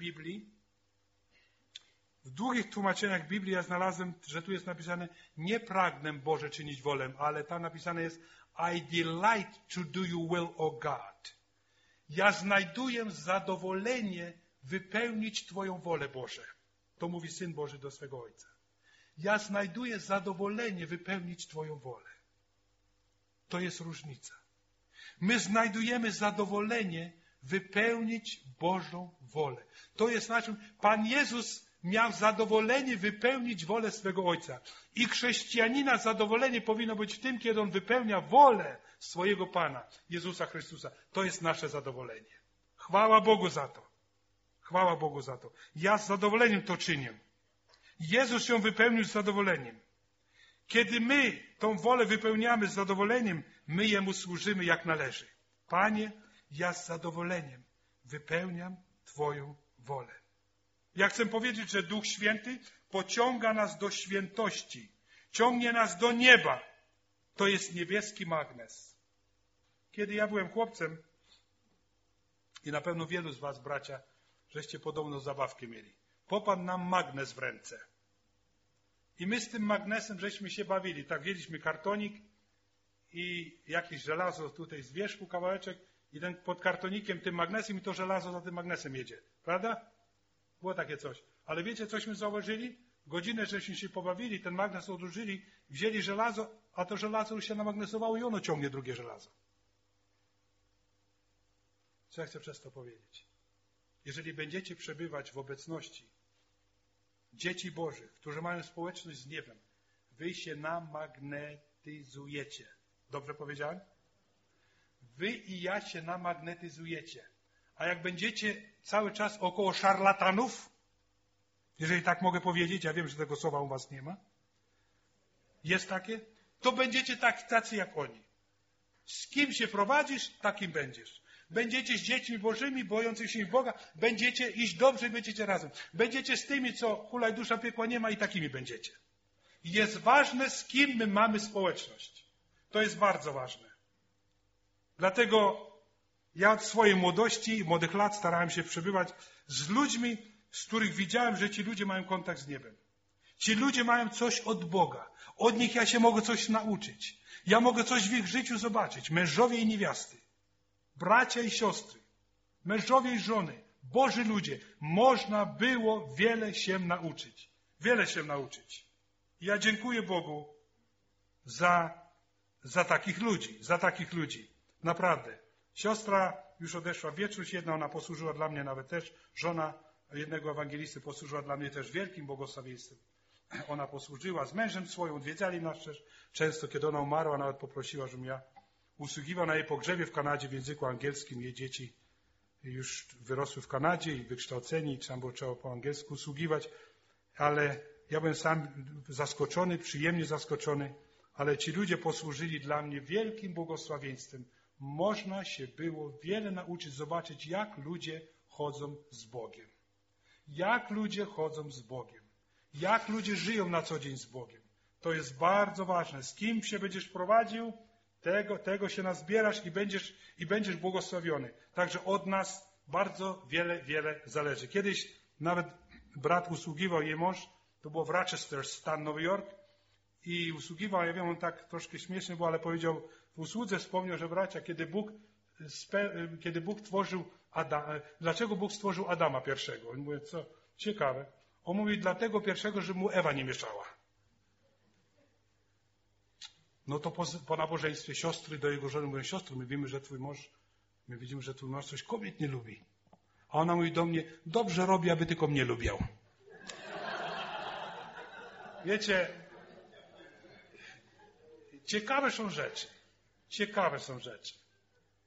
Biblii ja znalazłem, że tu jest napisane nie pragnę, Boże, czynić wolę, ale tam napisane jest I delight to do your will, O God. Ja znajduję zadowolenie wypełnić Twoją wolę, Boże. To mówi Syn Boży do swego Ojca. Ja znajduję zadowolenie wypełnić Twoją wolę. To jest różnica. My znajdujemy zadowolenie wypełnić Bożą wolę. To jest naszym... Pan Jezus miał zadowolenie wypełnić wolę swego Ojca. I chrześcijanina zadowolenie powinno być w tym, kiedy on wypełnia wolę swojego Pana, Jezusa Chrystusa. To jest nasze zadowolenie. Chwała Bogu za to. Chwała Bogu za to. Ja z zadowoleniem to czynię. Jezus ją wypełnił z zadowoleniem. Kiedy my tą wolę wypełniamy z zadowoleniem, my Jemu służymy jak należy. Panie, ja z zadowoleniem wypełniam Twoją wolę. Ja chcę powiedzieć, że Duch Święty pociąga nas do świętości. Ciągnie nas do nieba. To jest niebieski magnes. Kiedy ja byłem chłopcem, i na pewno wielu z was, bracia, żeście podobną zabawkę mieli. Popadł nam magnes w ręce. I my z tym magnesem żeśmy się bawili. Tak, wzięliśmy kartonik i jakieś żelazo tutaj z wierzchu, kawałeczek, i ten pod kartonikiem tym magnesem i to żelazo za tym magnesem jedzie. Prawda? Było takie coś. Ale wiecie, cośmy zauważyli? Godzinę żeśmy się pobawili, ten magnes odłożyli, wzięli żelazo, a to żelazo już się namagnesowało i ono ciągnie drugie żelazo. Co ja chcę przez to powiedzieć? Jeżeli będziecie przebywać w obecności dzieci Bożych, którzy mają społeczność z niebem, wy się namagnetyzujecie. Dobrze powiedziałem? Wy i ja się namagnetyzujecie. A jak będziecie cały czas około szarlatanów, jeżeli tak mogę powiedzieć, ja wiem, że tego słowa u was nie ma, jest takie, to będziecie tacy jak oni. Z kim się prowadzisz, takim będziesz. Będziecie z dziećmi Bożymi, bojących się Boga, będziecie iść dobrze i będziecie razem. Będziecie z tymi, co hulaj dusza piekła nie ma i takimi będziecie. Jest ważne, z kim my mamy społeczność. To jest bardzo ważne. Dlatego ja od swojej młodości, młodych lat starałem się przebywać z ludźmi, z których widziałem, że ci ludzie mają kontakt z niebem. Ci ludzie mają coś od Boga. Od nich ja się mogę coś nauczyć. Ja mogę coś w ich życiu zobaczyć. Mężowie i niewiasty. Bracia i siostry. Mężowie i żony. Boży ludzie. Można było wiele się nauczyć. Wiele się nauczyć. Ja dziękuję Bogu za takich ludzi. Za takich ludzi. Naprawdę. Siostra już odeszła w wieczność. Jedna ona posłużyła dla mnie nawet też. Żona jednego ewangelisty posłużyła dla mnie też wielkim błogosławieństwem. Ona posłużyła z mężem swoim, odwiedzali nas też. Często, kiedy ona umarła, nawet poprosiła, żebym ja usługiwał na jej pogrzebie w Kanadzie w języku angielskim. Jej dzieci już wyrosły w Kanadzie i wykształceni, i tam było trzeba po angielsku usługiwać. Ale ja byłem sam zaskoczony, przyjemnie zaskoczony, ale ci ludzie posłużyli dla mnie wielkim błogosławieństwem. Można się było wiele nauczyć, zobaczyć, jak ludzie chodzą z Bogiem. Jak ludzie chodzą z Bogiem. Jak ludzie żyją na co dzień z Bogiem. To jest bardzo ważne. Z kim się będziesz prowadził, tego się nazbierasz i będziesz błogosławiony. Także od nas bardzo wiele zależy. Kiedyś nawet brat usługiwał, jej mąż, to było w Rochester, stan Nowy Jork, i usługiwał, ja wiem, on tak troszkę śmieszny był, ale powiedział, w usłudze wspomniał, że bracia, kiedy Bóg tworzył dlaczego Bóg stworzył Adama pierwszego? On mówi, co ciekawe. On mówi, dlatego pierwszego, żeby mu Ewa nie mieszała. No to po nabożeństwie siostry do jego żony mówią, siostry, my widzimy, że twój mąż coś kobiet nie lubi. A ona mówi do mnie, dobrze robi, aby tylko mnie lubiał. Wiecie, ciekawe są rzeczy.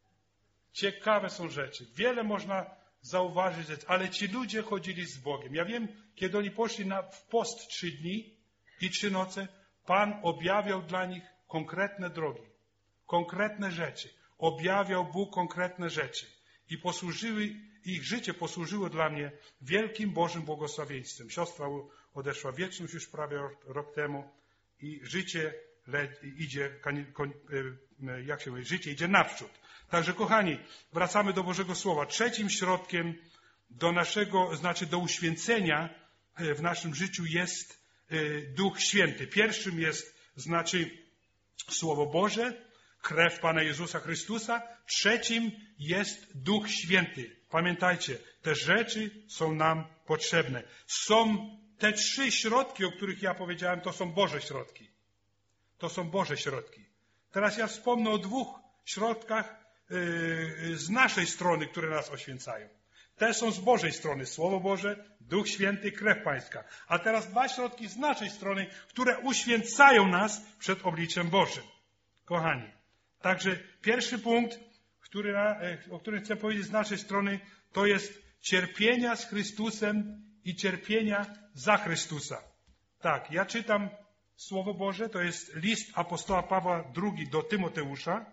Ciekawe są rzeczy. Wiele można zauważyć, ale ci ludzie chodzili z Bogiem. Ja wiem, kiedy oni poszli w post 3 dni i 3 noce, Pan objawiał dla nich konkretne drogi, konkretne rzeczy. Objawiał Bóg konkretne rzeczy. I ich życie posłużyło dla mnie wielkim Bożym błogosławieństwem. Siostra odeszła w wieczność już prawie rok temu i życie idzie, życie idzie naprzód. Także kochani, wracamy do Bożego Słowa. Trzecim środkiem do uświęcenia w naszym życiu jest Duch Święty. Pierwszym jest, Słowo Boże, krew Pana Jezusa Chrystusa. Trzecim jest Duch Święty. Pamiętajcie, te rzeczy są nam potrzebne. Są te 3 środki, o których ja powiedziałem, to są Boże środki. To są Boże środki. Teraz ja wspomnę o 2 środkach z naszej strony, które nas oświęcają. Te są z Bożej strony. Słowo Boże, Duch Święty, krew Pańska. A teraz 2 środki z naszej strony, które uświęcają nas przed obliczem Bożym. Kochani, także pierwszy punkt, o którym chcę powiedzieć z naszej strony, to jest cierpienia z Chrystusem i cierpienia za Chrystusa. Tak, ja czytam Słowo Boże, to jest list apostoła Pawła II do Tymoteusza.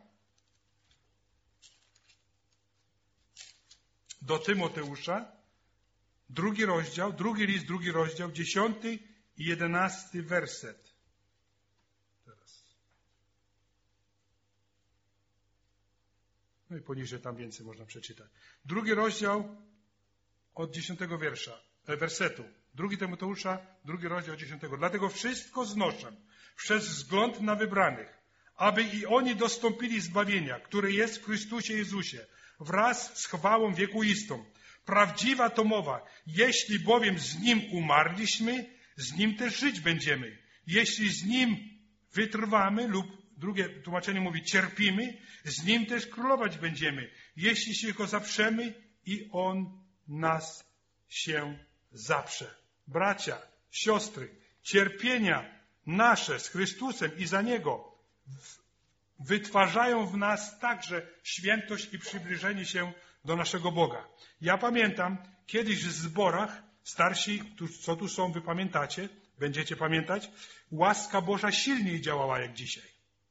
Do Tymoteusza, 2 rozdział, 2 list, 2 rozdział, 10 i 11 werset. Teraz. No i poniżej tam więcej można przeczytać. 2 rozdział od 10 wersetu. 2 Tymoteusza, 2 rozdział 10. Dlatego wszystko znoszę przez wzgląd na wybranych, aby i oni dostąpili zbawienia, które jest w Chrystusie Jezusie, wraz z chwałą wiekuistą. Prawdziwa to mowa. Jeśli bowiem z Nim umarliśmy, z Nim też żyć będziemy. Jeśli z Nim wytrwamy, lub drugie tłumaczenie mówi cierpimy, z Nim też królować będziemy. Jeśli się Go zaprzemy i On nas się zaprze. Bracia, siostry, cierpienia nasze z Chrystusem i za Niego wytwarzają w nas także świętość i przybliżenie się do naszego Boga. Ja pamiętam, kiedyś w zborach, starsi, co tu są, wy pamiętacie, będziecie pamiętać, łaska Boża silniej działała jak dzisiaj.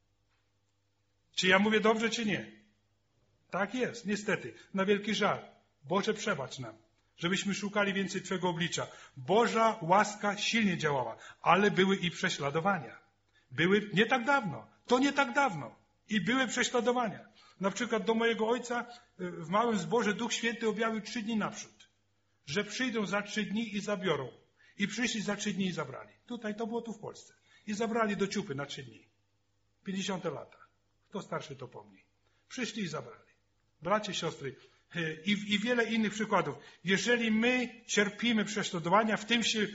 Czy ja mówię dobrze, czy nie? Tak jest, niestety. Na wielki żal. Boże, przebacz nam, żebyśmy szukali więcej Twojego oblicza. Boża łaska silnie działała, ale były i prześladowania. Były nie tak dawno. To nie tak dawno. I były prześladowania. Na przykład do mojego ojca w małym zborze Duch Święty objawił 3 dni naprzód. Że przyjdą za 3 dni i zabiorą. I przyszli za 3 dni i zabrali. To było tu w Polsce. I zabrali do Ciupy na 3 dni. 50 lata. Kto starszy to pomni. Przyszli i zabrali. Bracie, siostry, i wiele innych przykładów. Jeżeli my cierpimy prześladowania, w tym się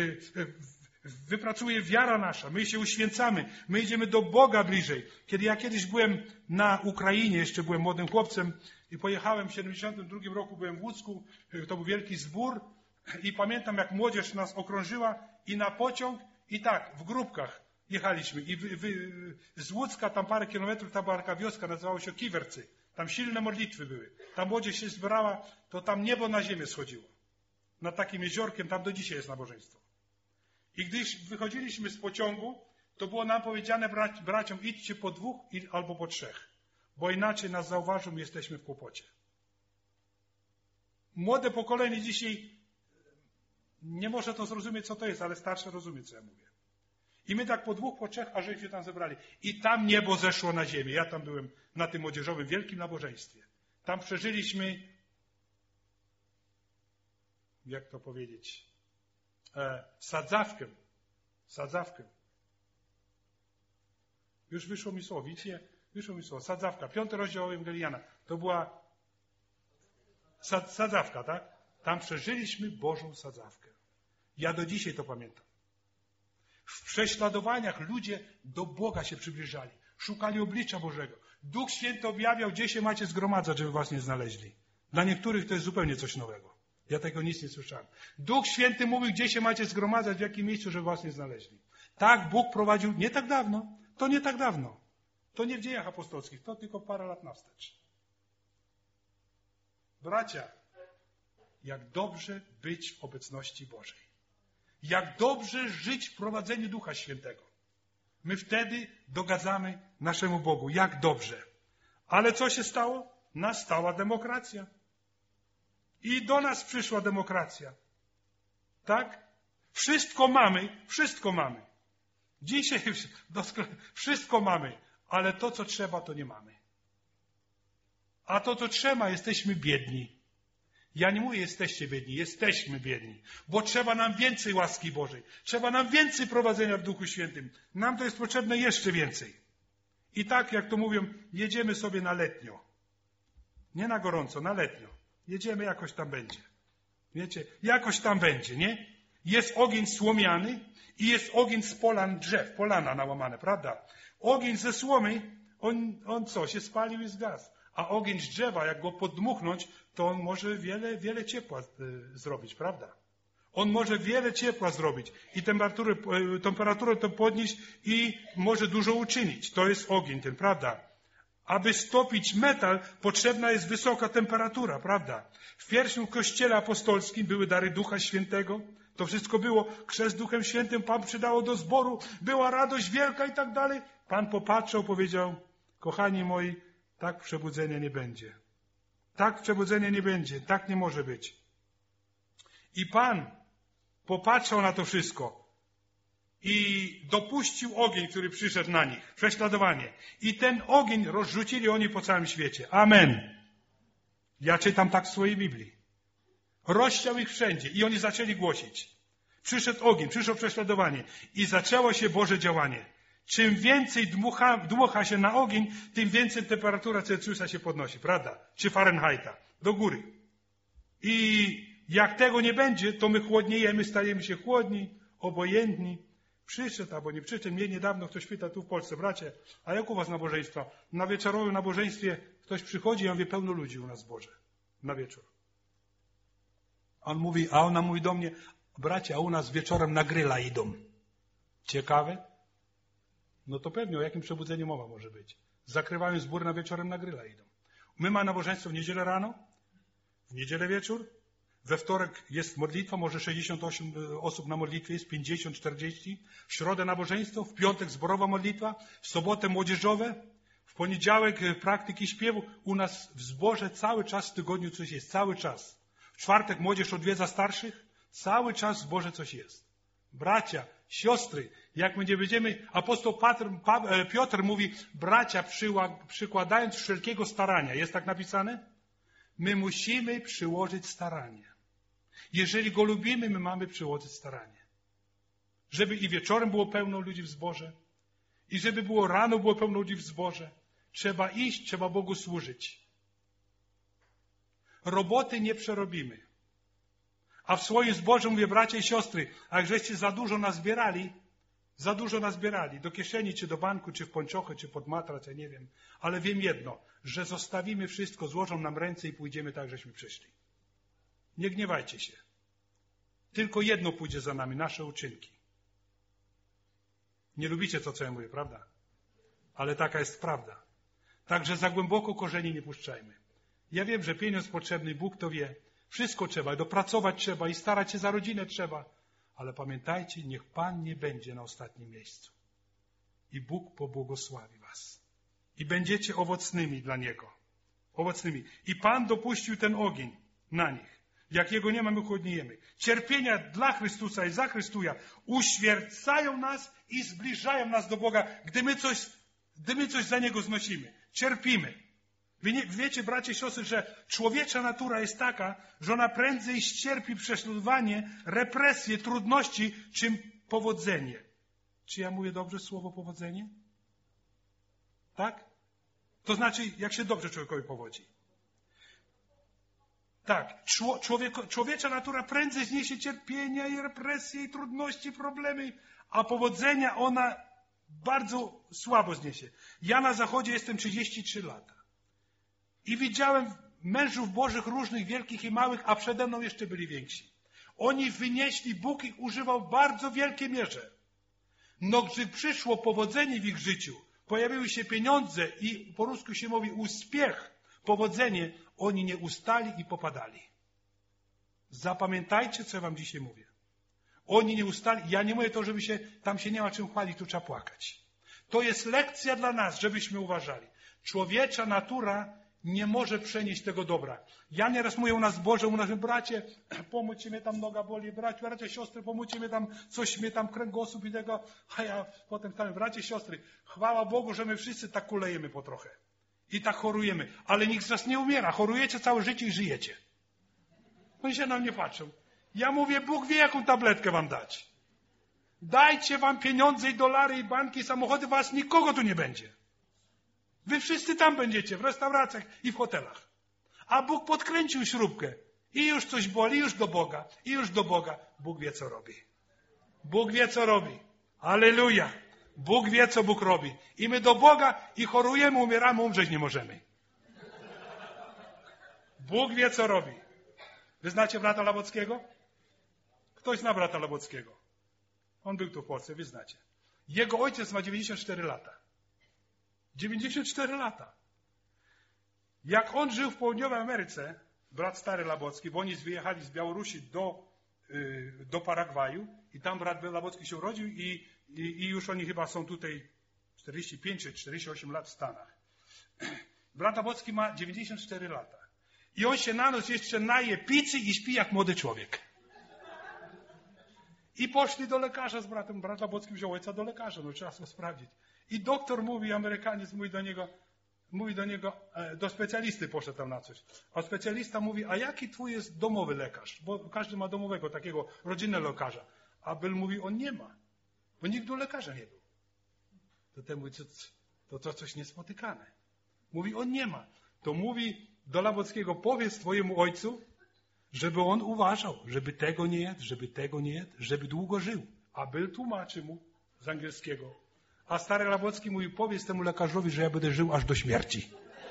wypracuje wiara nasza, my się uświęcamy, my idziemy do Boga bliżej. Kiedy ja kiedyś byłem na Ukrainie, jeszcze byłem młodym chłopcem i pojechałem w 72 roku, byłem w Łódzku, to był wielki zbór i pamiętam, jak młodzież nas okrążyła i na pociąg i tak, w grupkach jechaliśmy i z Łódzka tam parę kilometrów, ta była taka wioska, nazywała się Kiwercy. Tam silne modlitwy były. Tam młodzież się zbierała, to tam niebo na ziemię schodziło. Nad takim jeziorkiem, tam do dzisiaj jest nabożeństwo. I gdyż wychodziliśmy z pociągu, to było nam powiedziane braciom, idźcie po 2 albo po 3, bo inaczej nas zauważą i jesteśmy w kłopocie. Młode pokolenie dzisiaj nie może to zrozumieć, co to jest, ale starsze rozumie, co ja mówię. I my tak po 2, po 3, a żeśmy się tam zebrali. I tam niebo zeszło na ziemię. Ja tam byłem na tym młodzieżowym wielkim nabożeństwie. Tam przeżyliśmy, jak to powiedzieć, sadzawkę. Już wyszło mi słowo, widzicie? Wyszło mi słowo, sadzawka. 5 rozdział Ewangeliana. To była sadzawka, tak? Tam przeżyliśmy Bożą sadzawkę. Ja do dzisiaj to pamiętam. W prześladowaniach ludzie do Boga się przybliżali. Szukali oblicza Bożego. Duch Święty objawiał, gdzie się macie zgromadzać, żeby was nie znaleźli. Dla niektórych to jest zupełnie coś nowego. Ja tego nic nie słyszałem. Duch Święty mówił, gdzie się macie zgromadzać, w jakim miejscu, żeby was nie znaleźli. Tak Bóg prowadził nie tak dawno. To nie tak dawno. To nie w Dziejach Apostolskich, to tylko parę lat na wstecz. Bracia, jak dobrze być w obecności Bożej. Jak dobrze żyć w prowadzeniu Ducha Świętego. My wtedy dogadzamy naszemu Bogu. Jak dobrze. Ale co się stało? Nastała demokracja. I do nas przyszła demokracja. Tak? Wszystko mamy. Dzisiaj wszystko mamy, ale to, co trzeba, to nie mamy. A to, co trzeba, jesteśmy biedni. Ja nie mówię, jesteście biedni, jesteśmy biedni, bo trzeba nam więcej łaski Bożej. Trzeba nam więcej prowadzenia w Duchu Świętym. Nam to jest potrzebne jeszcze więcej. I tak, jak to mówią, jedziemy sobie na letnio. Nie na gorąco, na letnio. Jedziemy, jakoś tam będzie. Wiecie, jakoś tam będzie, nie? Jest ogień słomiany i jest ogień z polan drzew, polana nałamane, prawda? Ogień ze słomy, on co, się spalił i zgasł. A ogień z drzewa, jak go podmuchnąć, to on może wiele ciepła zrobić, prawda? On może wiele ciepła zrobić i temperaturę to podnieść i może dużo uczynić. To jest ogień ten, prawda? Aby stopić metal, potrzebna jest wysoka temperatura, prawda? W pierwszym kościele apostolskim były dary Ducha Świętego. To wszystko było. Chrzest Duchem Świętym Pan przydało do zboru. Była radość wielka i tak dalej. Pan popatrzał, powiedział, kochani moi, tak przebudzenia nie będzie. Tak przebudzenia nie będzie. Tak nie może być. I Pan popatrzał na to wszystko i dopuścił ogień, który przyszedł na nich. Prześladowanie. I ten ogień rozrzucili oni po całym świecie. Amen. Ja czytam tak w swojej Biblii. Rozsiał ich wszędzie i oni zaczęli głosić. Przyszedł ogień, przyszło prześladowanie i zaczęło się Boże działanie. Czym więcej dmucha się na ogień, tym więcej temperatura Celsjusza się podnosi, prawda? Czy Fahrenheita, do góry. I jak tego nie będzie, to my chłodniejemy, stajemy się chłodni, obojętni. Przyszedł albo nie przyszedł. Mnie niedawno ktoś pyta tu w Polsce, bracie, a jak u was nabożeństwa? Na wieczorowym nabożeństwie ktoś przychodzi, ja mówię, pełno ludzi u nas w Boże, na wieczór. Ona mówi do mnie, bracie, a u nas wieczorem na gryla idą. Ciekawe? No to pewnie, o jakim przebudzeniu mowa może być. Zakrywają zbór na wieczorem na gryla idą. My mamy nabożeństwo w niedzielę rano, w niedzielę wieczór, we wtorek jest modlitwa, może 68 osób na modlitwie jest, 50, 40. W środę nabożeństwo, w piątek zborowa modlitwa, w sobotę młodzieżowe, w poniedziałek praktyki śpiewu. U nas w zborze cały czas w tygodniu coś jest, cały czas. W czwartek młodzież odwiedza starszych, cały czas w zborze coś jest. Bracia, siostry, jak my nie będziemy, apostoł Piotr mówi, bracia, przykładając wszelkiego starania. Jest tak napisane? My musimy przyłożyć staranie. Jeżeli go lubimy, my mamy przyłożyć staranie. Żeby i wieczorem było pełno ludzi w zborze, i żeby było rano było pełno ludzi w zborze. Trzeba iść, trzeba Bogu służyć. Roboty nie przerobimy. A w swoim zborze mówię, bracia i siostry, a jak żeście za dużo nazbierali, do kieszeni, czy do banku, czy w pończochy, czy pod matrac, ja nie wiem. Ale wiem jedno, że zostawimy wszystko, złożą nam ręce i pójdziemy tak, żeśmy przyszli. Nie gniewajcie się. Tylko jedno pójdzie za nami, nasze uczynki. Nie lubicie to, co ja mówię, prawda? Ale taka jest prawda. Także za głęboko korzeni nie puszczajmy. Ja wiem, że pieniądz potrzebny, Bóg to wie. Wszystko trzeba, dopracować trzeba i starać się za rodzinę trzeba. Ale pamiętajcie, niech Pan nie będzie na ostatnim miejscu. I Bóg pobłogosławi was. I będziecie owocnymi dla Niego. Owocnymi. I Pan dopuścił ten ogień na nich. Jak Jego nie ma, my chłodniejemy. Cierpienia dla Chrystusa i za Chrystusa uświercają nas i zbliżają nas do Boga, gdy my coś za Niego znosimy. Cierpimy. Wiecie, bracie i siostry, że człowiecza natura jest taka, że ona prędzej ścierpi prześladowanie, represje, trudności, czym powodzenie. Czy ja mówię dobrze słowo powodzenie? Tak? To znaczy, jak się dobrze człowiekowi powodzi. Tak, człowiecza natura prędzej zniesie cierpienia i represje i trudności, problemy, a powodzenia ona bardzo słabo zniesie. Ja na zachodzie jestem 33 lata. I widziałem mężów bożych różnych, wielkich i małych, a przede mną jeszcze byli więksi. Oni wynieśli, Bóg ich używał w bardzo wielkiej mierze. No gdy przyszło powodzenie w ich życiu, pojawiły się pieniądze i po rusku się mówi uspiech, powodzenie, Oni nie ustali i popadali. Zapamiętajcie, co ja wam dzisiaj mówię. Oni nie ustali. Ja nie mówię to, żeby tam się nie ma czym chwalić, tu trzeba płakać. To jest lekcja dla nas, żebyśmy uważali. Człowiecza natura nie może przenieść tego dobra. Ja nieraz mówię u nas w Boże, u nas, bracie, pomóżcie mnie tam, noga boli, bracie, siostry, pomóżcie mnie tam, coś mnie tam, kręgosłup i tego. A ja potem tam, bracie, siostry, chwała Bogu, że my wszyscy tak kulejemy po trochę. I tak chorujemy. Ale nikt z nas nie umiera. Chorujecie całe życie i żyjecie. Oni się na mnie patrzą. Ja mówię, Bóg wie, jaką tabletkę wam dać. Dajcie wam pieniądze i dolary i banki i samochody, was nikogo tu nie będzie. Wy wszyscy tam będziecie, w restauracjach i w hotelach. A Bóg podkręcił śrubkę. I już coś boli, już do Boga. I już do Boga. Bóg wie, co robi. Bóg wie, co robi. Alleluja. Bóg wie, co Bóg robi. I my do Boga i chorujemy, umieramy, umrzeć nie możemy. Bóg wie, co robi. Wy znacie brata Labockiego? Ktoś zna brata Labockiego. On był tu w Polsce, wy znacie. Jego ojciec ma 94 lata. 94 lata. Jak on żył w południowej Ameryce, brat stary Labocki, bo oni wyjechali z Białorusi do Paragwaju i tam brat Labocki się urodził i już oni chyba są tutaj 45 czy 48 lat w Stanach. Brat Labocki ma 94 lata. I on się na noc jeszcze naje pizzy i śpi jak młody człowiek. I poszli do lekarza z bratem. Brat Labocki wziął ojca do lekarza, no trzeba to sprawdzić. I doktor mówi, Amerykaniec mówi do niego, do specjalisty poszedł tam na coś. A specjalista mówi, a jaki twój jest domowy lekarz? Bo każdy ma domowego, takiego rodzinnego lekarza. A Bill mówi, on nie ma. Bo nigdy u lekarza nie był. To ten mówi, to coś niespotykane. Mówi, on nie ma. To mówi do Labockiego, powiedz twojemu ojcu, żeby on uważał, żeby tego nie jadł, żeby długo żył. A Bill tłumaczy mu z angielskiego. A stary Labocki mówi, powiedz temu lekarzowi, że ja będę żył aż do śmierci.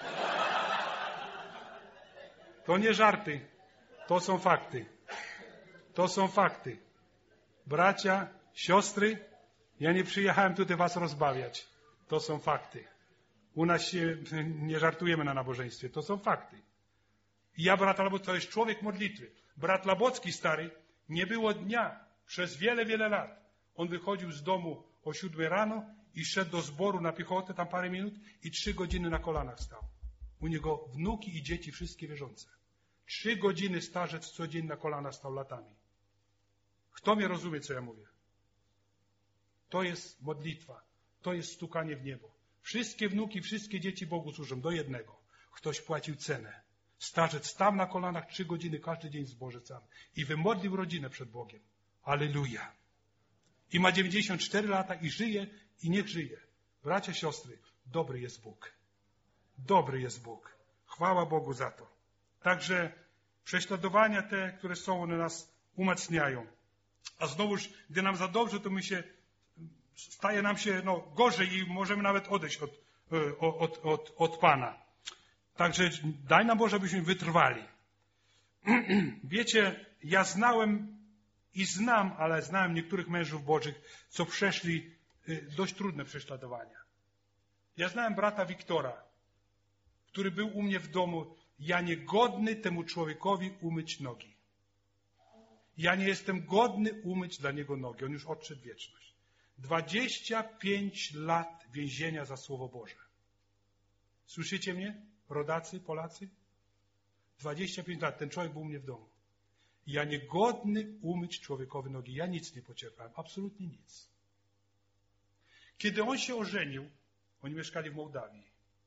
To nie żarty. To są fakty. To są fakty. Bracia, siostry, ja nie przyjechałem tutaj was rozbawiać. To są fakty. U nas się nie żartujemy na nabożeństwie. To są fakty. I ja, brat Labocki, to jest człowiek modlitwy. Brat Labocki stary, nie było dnia przez wiele, wiele lat. On wychodził z domu o 7 rano i szedł do zboru na piechotę, tam parę minut i 3 godziny na kolanach stał. U niego wnuki i dzieci, wszystkie wierzące. 3 godziny starzec codziennie na kolanach stał latami. Kto mnie rozumie, co ja mówię? To jest modlitwa. To jest stukanie w niebo. Wszystkie wnuki, wszystkie dzieci Bogu służą do jednego. Ktoś płacił cenę. Starzec stał na kolanach 3 godziny każdy dzień w zborze sam. I wymodlił rodzinę przed Bogiem. Alleluja. I ma 94 lata i żyje i niech żyje. Bracia, siostry, dobry jest Bóg. Dobry jest Bóg. Chwała Bogu za to. Także prześladowania te, które są, one nas umacniają. A znowuż, gdy nam za dobrze, to staje nam się gorzej i możemy nawet odejść od Pana. Także daj nam Boże, abyśmy wytrwali. Wiecie, ja znałem i znam, ale znałem niektórych mężów Bożych, co przeszli dość trudne prześladowania. Ja znałem brata Wiktora, który był u mnie w domu. Ja niegodny temu człowiekowi umyć nogi. Ja nie jestem godny umyć dla niego nogi. On już odszedł w wieczność. 25 lat więzienia za Słowo Boże. Słyszycie mnie? Rodacy, Polacy? 25 lat. Ten człowiek był u mnie w domu. Ja niegodny umyć człowiekowi nogi. Ja nic nie pocierpiałem. Absolutnie nic. Kiedy on się ożenił, oni mieszkali w Mołdawii.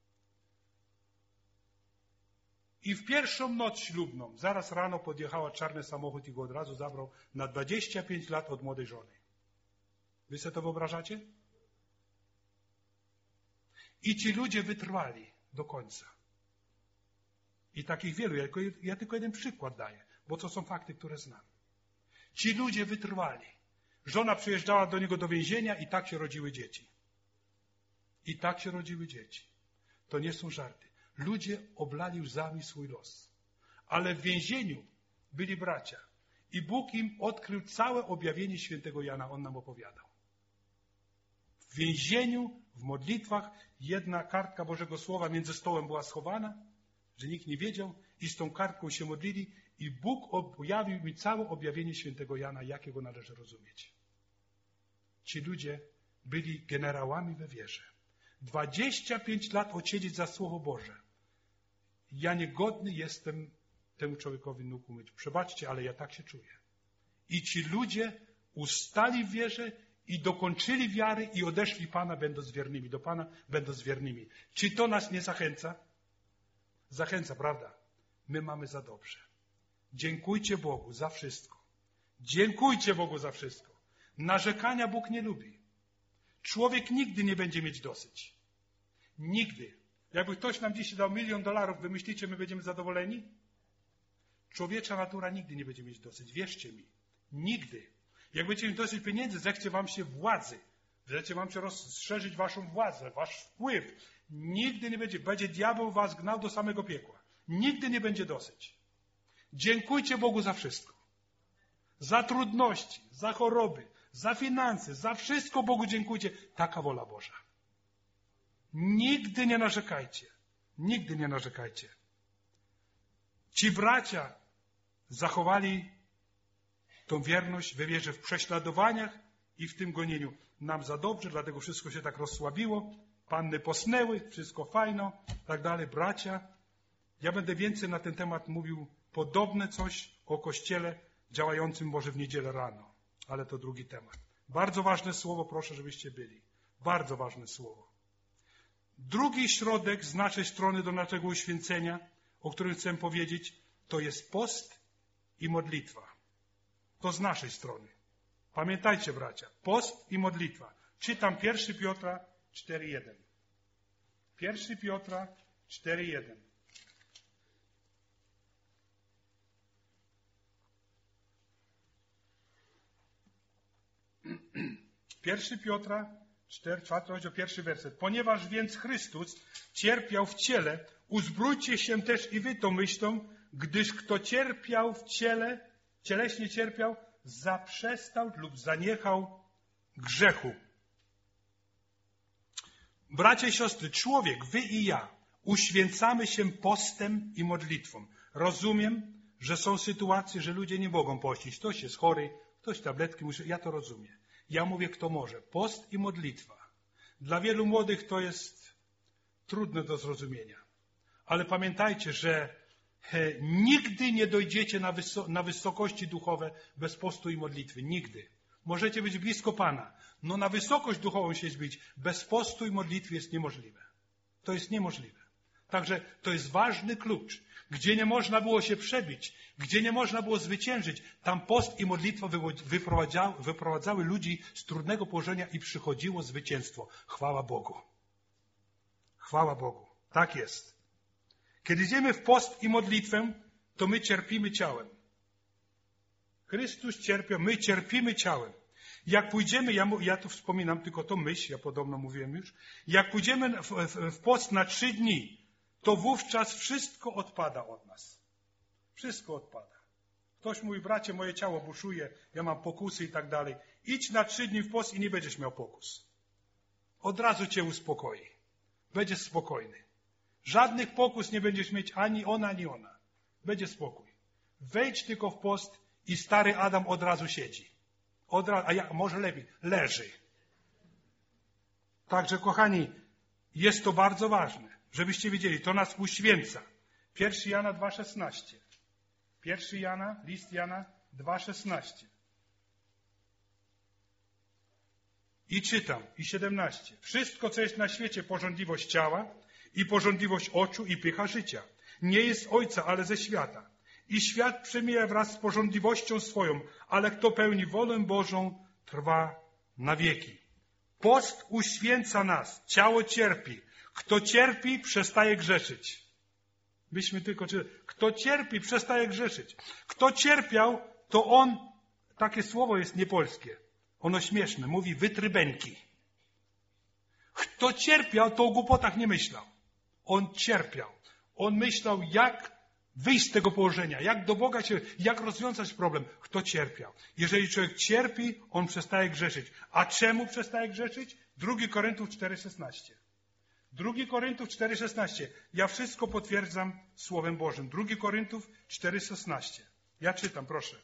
I w pierwszą noc ślubną, zaraz rano podjechała czarny samochód i go od razu zabrał na 25 lat od młodej żony. Wy sobie to wyobrażacie? I ci ludzie wytrwali do końca. I takich wielu, ja tylko jeden przykład daję, bo to są fakty, które znam. Ci ludzie wytrwali. Żona przyjeżdżała do niego do więzienia i tak się rodziły dzieci. I tak się rodziły dzieci. To nie są żarty. Ludzie oblali łzami swój los. Ale w więzieniu byli bracia. I Bóg im odkrył całe objawienie świętego Jana. On nam opowiadał. W więzieniu, w modlitwach, jedna kartka Bożego Słowa między stołem była schowana, że nikt nie wiedział. i z tą kartką się modlili i Bóg objawił mi całe objawienie świętego Jana, jakiego należy rozumieć. Ci ludzie byli generałami we wierze. 25 lat odsiedzieć za Słowo Boże. Ja niegodny jestem temu człowiekowi nóg umyć. Przebaczcie, ale ja tak się czuję. I ci ludzie ustali w wierze i dokończyli wiary i odeszli Pana, będąc wiernymi. Do Pana będąc wiernymi. Czy to nas nie zachęca? Zachęca, prawda? My mamy za dobrze. Dziękujcie Bogu za wszystko. Dziękujcie Bogu za wszystko. Narzekania Bóg nie lubi. Człowiek nigdy nie będzie mieć dosyć. Nigdy. Jakby ktoś nam dzisiaj dał $1 milion, wy myślicie, my będziemy zadowoleni? Człowiecza natura nigdy nie będzie mieć dosyć. Wierzcie mi. Nigdy. Jak będziecie mieć dosyć pieniędzy, zechce wam się władzy. Zechce wam się rozszerzyć waszą władzę, wasz wpływ. Nigdy nie będzie. Będzie diabeł was gnał do samego piekła. Nigdy nie będzie dosyć. Dziękujcie Bogu za wszystko. Za trudności, za choroby, za finanse, za wszystko Bogu dziękujcie. Taka wola Boża. Nigdy nie narzekajcie. Nigdy nie narzekajcie. Ci bracia zachowali tą wierność we wierze w prześladowaniach i w tym gonieniu. Nam za dobrze, dlatego wszystko się tak rozsłabiło. Panny posnęły, wszystko fajno, tak dalej. Bracia, ja będę więcej na ten temat mówił podobne coś o Kościele działającym może w niedzielę rano. Ale to drugi temat. Bardzo ważne słowo, proszę, żebyście byli. Bardzo ważne słowo. Drugi środek z naszej strony do naszego uświęcenia, o którym chcę powiedzieć, to jest post i modlitwa. To z naszej strony. Pamiętajcie, bracia, post i modlitwa. Czytam 1 Piotra 4:1. 1 Piotra 4:1. 1 Piotra 4 rozdział 1 werset. Ponieważ więc Chrystus cierpiał w ciele, uzbrójcie się też i wy tą myślą, gdyż kto cierpiał w ciele, cieleśnie cierpiał, zaprzestał lub zaniechał grzechu. Bracia i siostry, człowiek, wy i ja, uświęcamy się postem i modlitwą. Rozumiem, że są sytuacje, że ludzie nie mogą pościć. Ktoś jest chory, ktoś tabletki musi. Ja to rozumiem. Ja mówię, kto może. Post i modlitwa. Dla wielu młodych to jest trudne do zrozumienia. Ale pamiętajcie, że nigdy nie dojdziecie na wysokości duchowe bez postu i modlitwy. Nigdy. Możecie być blisko Pana, no na wysokość duchową się zbić bez postu i modlitwy jest niemożliwe. To jest niemożliwe. Także to jest ważny klucz. Gdzie nie można było się przebić, gdzie nie można było zwyciężyć, tam post i modlitwa wyprowadzały ludzi z trudnego położenia i przychodziło zwycięstwo. Chwała Bogu. Chwała Bogu. Tak jest. Kiedy idziemy w post i modlitwę, to my cierpimy ciałem. Chrystus cierpiał, my cierpimy ciałem. Jak pójdziemy, ja tu wspominam tylko tą myśl, ja podobno mówiłem już, jak pójdziemy w post na 3 dni, to wówczas wszystko odpada od nas. Wszystko odpada. Ktoś mówi, bracie, moje ciało buszuje, ja mam pokusy i tak dalej. Idź na 3 dni w post i nie będziesz miał pokus. Od razu cię uspokoi. Będziesz spokojny. Żadnych pokus nie będziesz mieć ani ona, ani ona. Będzie spokój. Wejdź tylko w post i stary Adam od razu siedzi. Może lepiej, leży. Także, kochani, jest to bardzo ważne, żebyście wiedzieli, to nas uświęca. 1 Jana 2,16. 1 Jana, list Jana 2,16. I czytam, i 17. Wszystko, co jest na świecie, pożądliwość ciała i pożądliwość oczu i pycha życia, nie jest ojca, ale ze świata. I świat przemija wraz z pożądliwością swoją, ale kto pełni wolę Bożą, trwa na wieki. Post uświęca nas, ciało cierpi. Kto cierpi, przestaje grzeszyć. Byśmy tylko czytali. Kto cierpi, przestaje grzeszyć. Kto cierpiał, to on, takie słowo jest niepolskie, ono śmieszne, mówi wytrybenki. Kto cierpiał, to o głupotach nie myślał. On cierpiał. On myślał, jak wyjść z tego położenia, jak do Boga się, jak rozwiązać problem. Kto cierpiał? Jeżeli człowiek cierpi, on przestaje grzeszyć. A czemu przestaje grzeszyć? 2 Koryntiów 4,16. 2 Koryntiów 4,16. Ja wszystko potwierdzam Słowem Bożym. 2 Koryntiów 4,16. Ja czytam, proszę.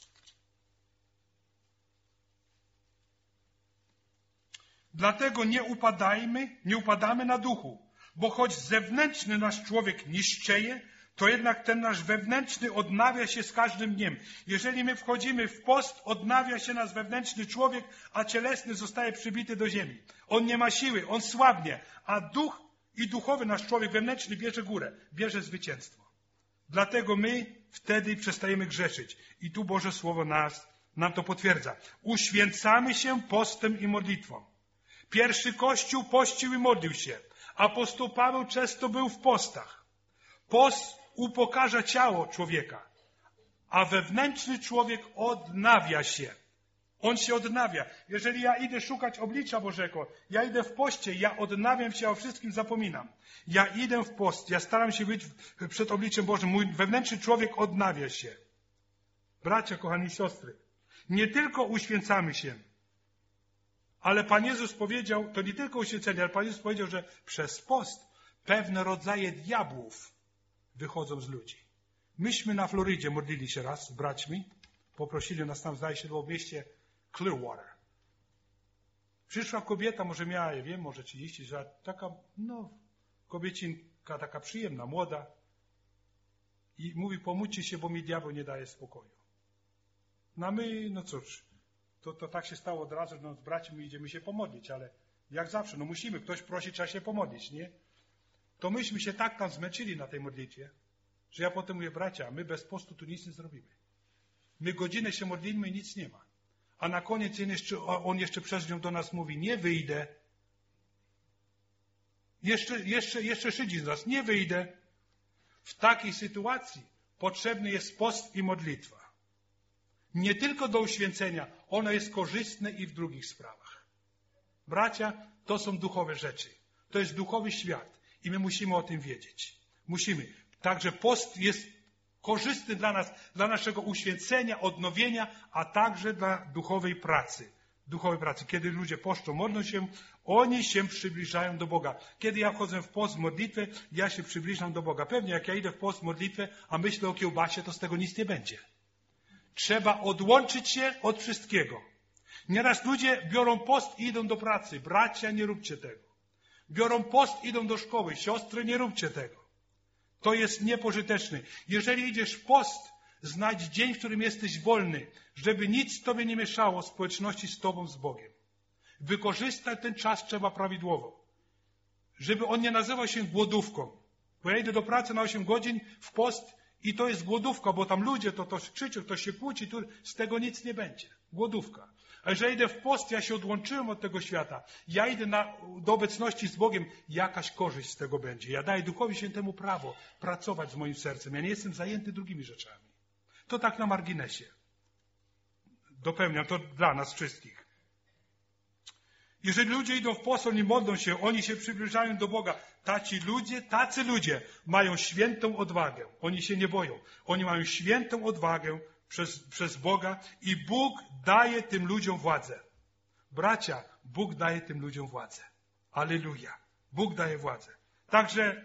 Dlatego nie upadamy na duchu, bo choć zewnętrzny nasz człowiek niszczeje, to jednak ten nasz wewnętrzny odnawia się z każdym dniem. Jeżeli my wchodzimy w post, odnawia się nasz wewnętrzny człowiek, a cielesny zostaje przybity do ziemi. On nie ma siły, on słabnie, a duch i duchowy nasz człowiek wewnętrzny bierze górę, bierze zwycięstwo. Dlatego my wtedy przestajemy grzeszyć. I tu Boże Słowo nam to potwierdza. Uświęcamy się postem i modlitwą. Pierwszy Kościół pościł i modlił się. Apostoł Paweł często był w postach. Post upokarza ciało człowieka, a wewnętrzny człowiek odnawia się. On się odnawia. Jeżeli ja idę szukać oblicza Bożego, ja idę w poście, ja odnawiam się, o wszystkim zapominam. Ja idę w post, ja staram się być przed obliczem Bożym. Mój wewnętrzny człowiek odnawia się. Bracia, kochani siostry, nie tylko uświęcamy się, ale Pan Jezus powiedział, to nie tylko uświęcenie, ale Pan Jezus powiedział, że przez post pewne rodzaje diabłów wychodzą z ludzi. Myśmy na Florydzie modlili się raz z braćmi. Poprosili nas tam, zdaje się, było w mieście Clearwater. Przyszła kobieta, może miała, ja wiem, może 30 lat, taka, kobiecinka taka przyjemna, młoda. I mówi, pomódźcie się, bo mi diabeł nie daje spokoju. No a my, no cóż, to tak się stało od razu, z braćmi idziemy się pomodlić, ale jak zawsze, musimy, ktoś prosi, trzeba się pomodlić, nie? To myśmy się tak tam zmęczyli na tej modlitwie, że ja potem mówię, bracia, my bez postu tu nic nie zrobimy. My godzinę się modlimy i nic nie ma. A na koniec on jeszcze przez nią do nas mówi, nie wyjdę. Jeszcze szydzi z nas, nie wyjdę. W takiej sytuacji potrzebny jest post i modlitwa. Nie tylko do uświęcenia, ono jest korzystne i w drugich sprawach. Bracia, to są duchowe rzeczy. To jest duchowy świat i my musimy o tym wiedzieć. Musimy. Także post jest korzystny dla nas, dla naszego uświęcenia, odnowienia, a także dla duchowej pracy. Duchowej pracy. Kiedy ludzie poszczą, modlą się, oni się przybliżają do Boga. Kiedy ja wchodzę w post, modlitwę, ja się przybliżam do Boga. Pewnie jak ja idę w post, modlitwę, a myślę o kiełbasie, to z tego nic nie będzie. Trzeba odłączyć się od wszystkiego. Nieraz ludzie biorą post i idą do pracy. Bracia, nie róbcie tego. Biorą post, idą do szkoły. Siostry, nie róbcie tego. To jest niepożyteczne. Jeżeli idziesz w post, znajdź dzień, w którym jesteś wolny, żeby nic Tobie nie mieszało społeczności z Tobą, z Bogiem. Wykorzystać ten czas trzeba prawidłowo. Żeby on nie nazywał się głodówką. Bo ja idę do pracy na 8 godzin w post i to jest głodówka, bo tam ludzie to krzyczą, to się kłóci, z tego nic nie będzie. Głodówka. A jeżeli idę w post, ja się odłączyłem od tego świata. Ja idę do obecności z Bogiem, jakaś korzyść z tego będzie. Ja daję Duchowi Świętemu prawo pracować z moim sercem. Ja nie jestem zajęty drugimi rzeczami. To tak na marginesie. Dopełniam to dla nas wszystkich. Jeżeli ludzie idą w post, oni modlą się, oni się przybliżają do Boga. Tacy ludzie mają świętą odwagę. Oni się nie boją. Oni mają świętą odwagę przez Boga i Bóg daje tym ludziom władzę. Bracia, Bóg daje tym ludziom władzę. Alleluja. Bóg daje władzę. Także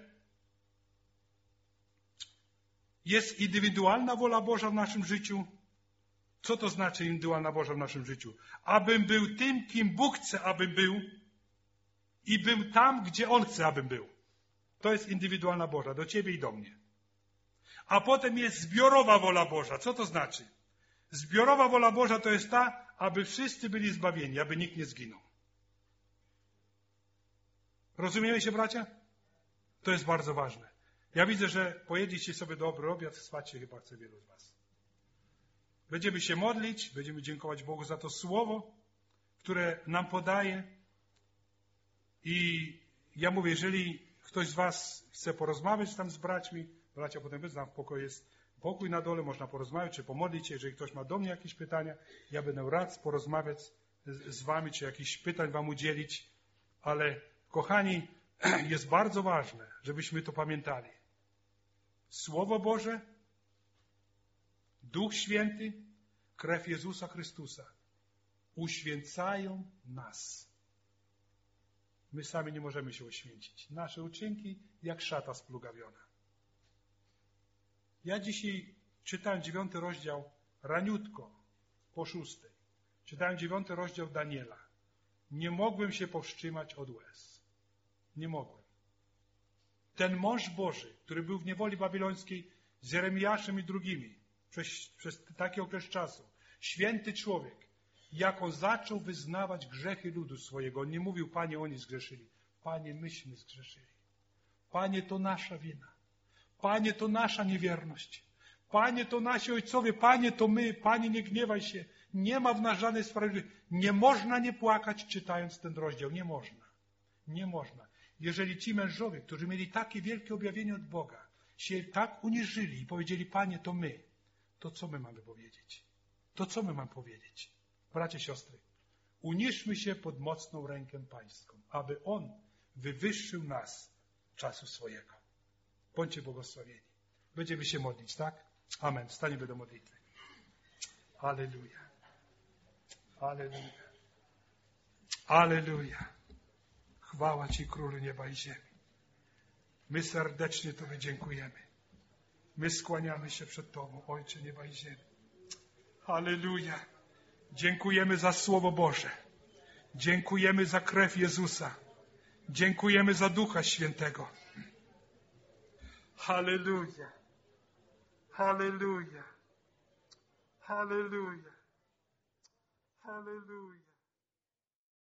jest indywidualna wola Boża w naszym życiu. Co to znaczy indywidualna Boża w naszym życiu? Abym był tym, kim Bóg chce, abym był i był tam, gdzie On chce, abym był. To jest indywidualna Boża, do ciebie i do mnie. A potem jest zbiorowa wola Boża. Co to znaczy? Zbiorowa wola Boża to jest ta, aby wszyscy byli zbawieni, aby nikt nie zginął. Rozumiemy się, bracia? To jest bardzo ważne. Ja widzę, że pojedziecie sobie dobry obiad, spać się chyba chce wielu z was. Będziemy się modlić, będziemy dziękować Bogu za to słowo, które nam podaje. I ja mówię, jeżeli ktoś z was chce porozmawiać tam z braćmi, bracia potem wiedzą, w pokoju jest pokój na dole, można porozmawiać, czy pomodlić się. Jeżeli ktoś ma do mnie jakieś pytania, ja będę rad porozmawiać z wami, czy jakichś pytań wam udzielić. Ale kochani, jest bardzo ważne, żebyśmy to pamiętali. Słowo Boże, Duch Święty, krew Jezusa Chrystusa uświęcają nas. My sami nie możemy się uświęcić. Nasze uczynki jak szata splugawiona. Ja dzisiaj czytałem 9 rozdział raniutko, po 6. Czytałem 9 rozdział Daniela. Nie mogłem się powstrzymać od łez. Nie mogłem. Ten mąż Boży, który był w niewoli babilońskiej z Jeremiaszem i drugimi przez taki okres czasu, święty człowiek, jak on zaczął wyznawać grzechy ludu swojego, on nie mówił, Panie, oni zgrzeszyli. Panie, myśmy zgrzeszyli. Panie, to nasza wina. Panie, to nasza niewierność. Panie, to nasi ojcowie. Panie, to my. Panie, nie gniewaj się. Nie ma w nas żadnej sprawiedliwości. Nie można nie płakać, czytając ten rozdział. Nie można. Nie można. Jeżeli ci mężowie, którzy mieli takie wielkie objawienie od Boga, się tak uniżyli i powiedzieli, Panie, to my, to co my mamy powiedzieć? To co my mamy powiedzieć? Bracia, siostry, uniżmy się pod mocną rękę Pańską, aby On wywyższył nas czasu swojego. Bądźcie błogosławieni. Będziemy się modlić, tak? Amen. Wstaniemy do modlitwy. Alleluja. Alleluja. Alleluja. Chwała Ci, Królu nieba i ziemi. My serdecznie Tobie dziękujemy. My skłaniamy się przed Tobą, Ojcze nieba i ziemi. Halleluja. Dziękujemy za Słowo Boże. Dziękujemy za krew Jezusa. Dziękujemy za Ducha Świętego. Halleluja. Halleluja. Halleluja. Halleluja.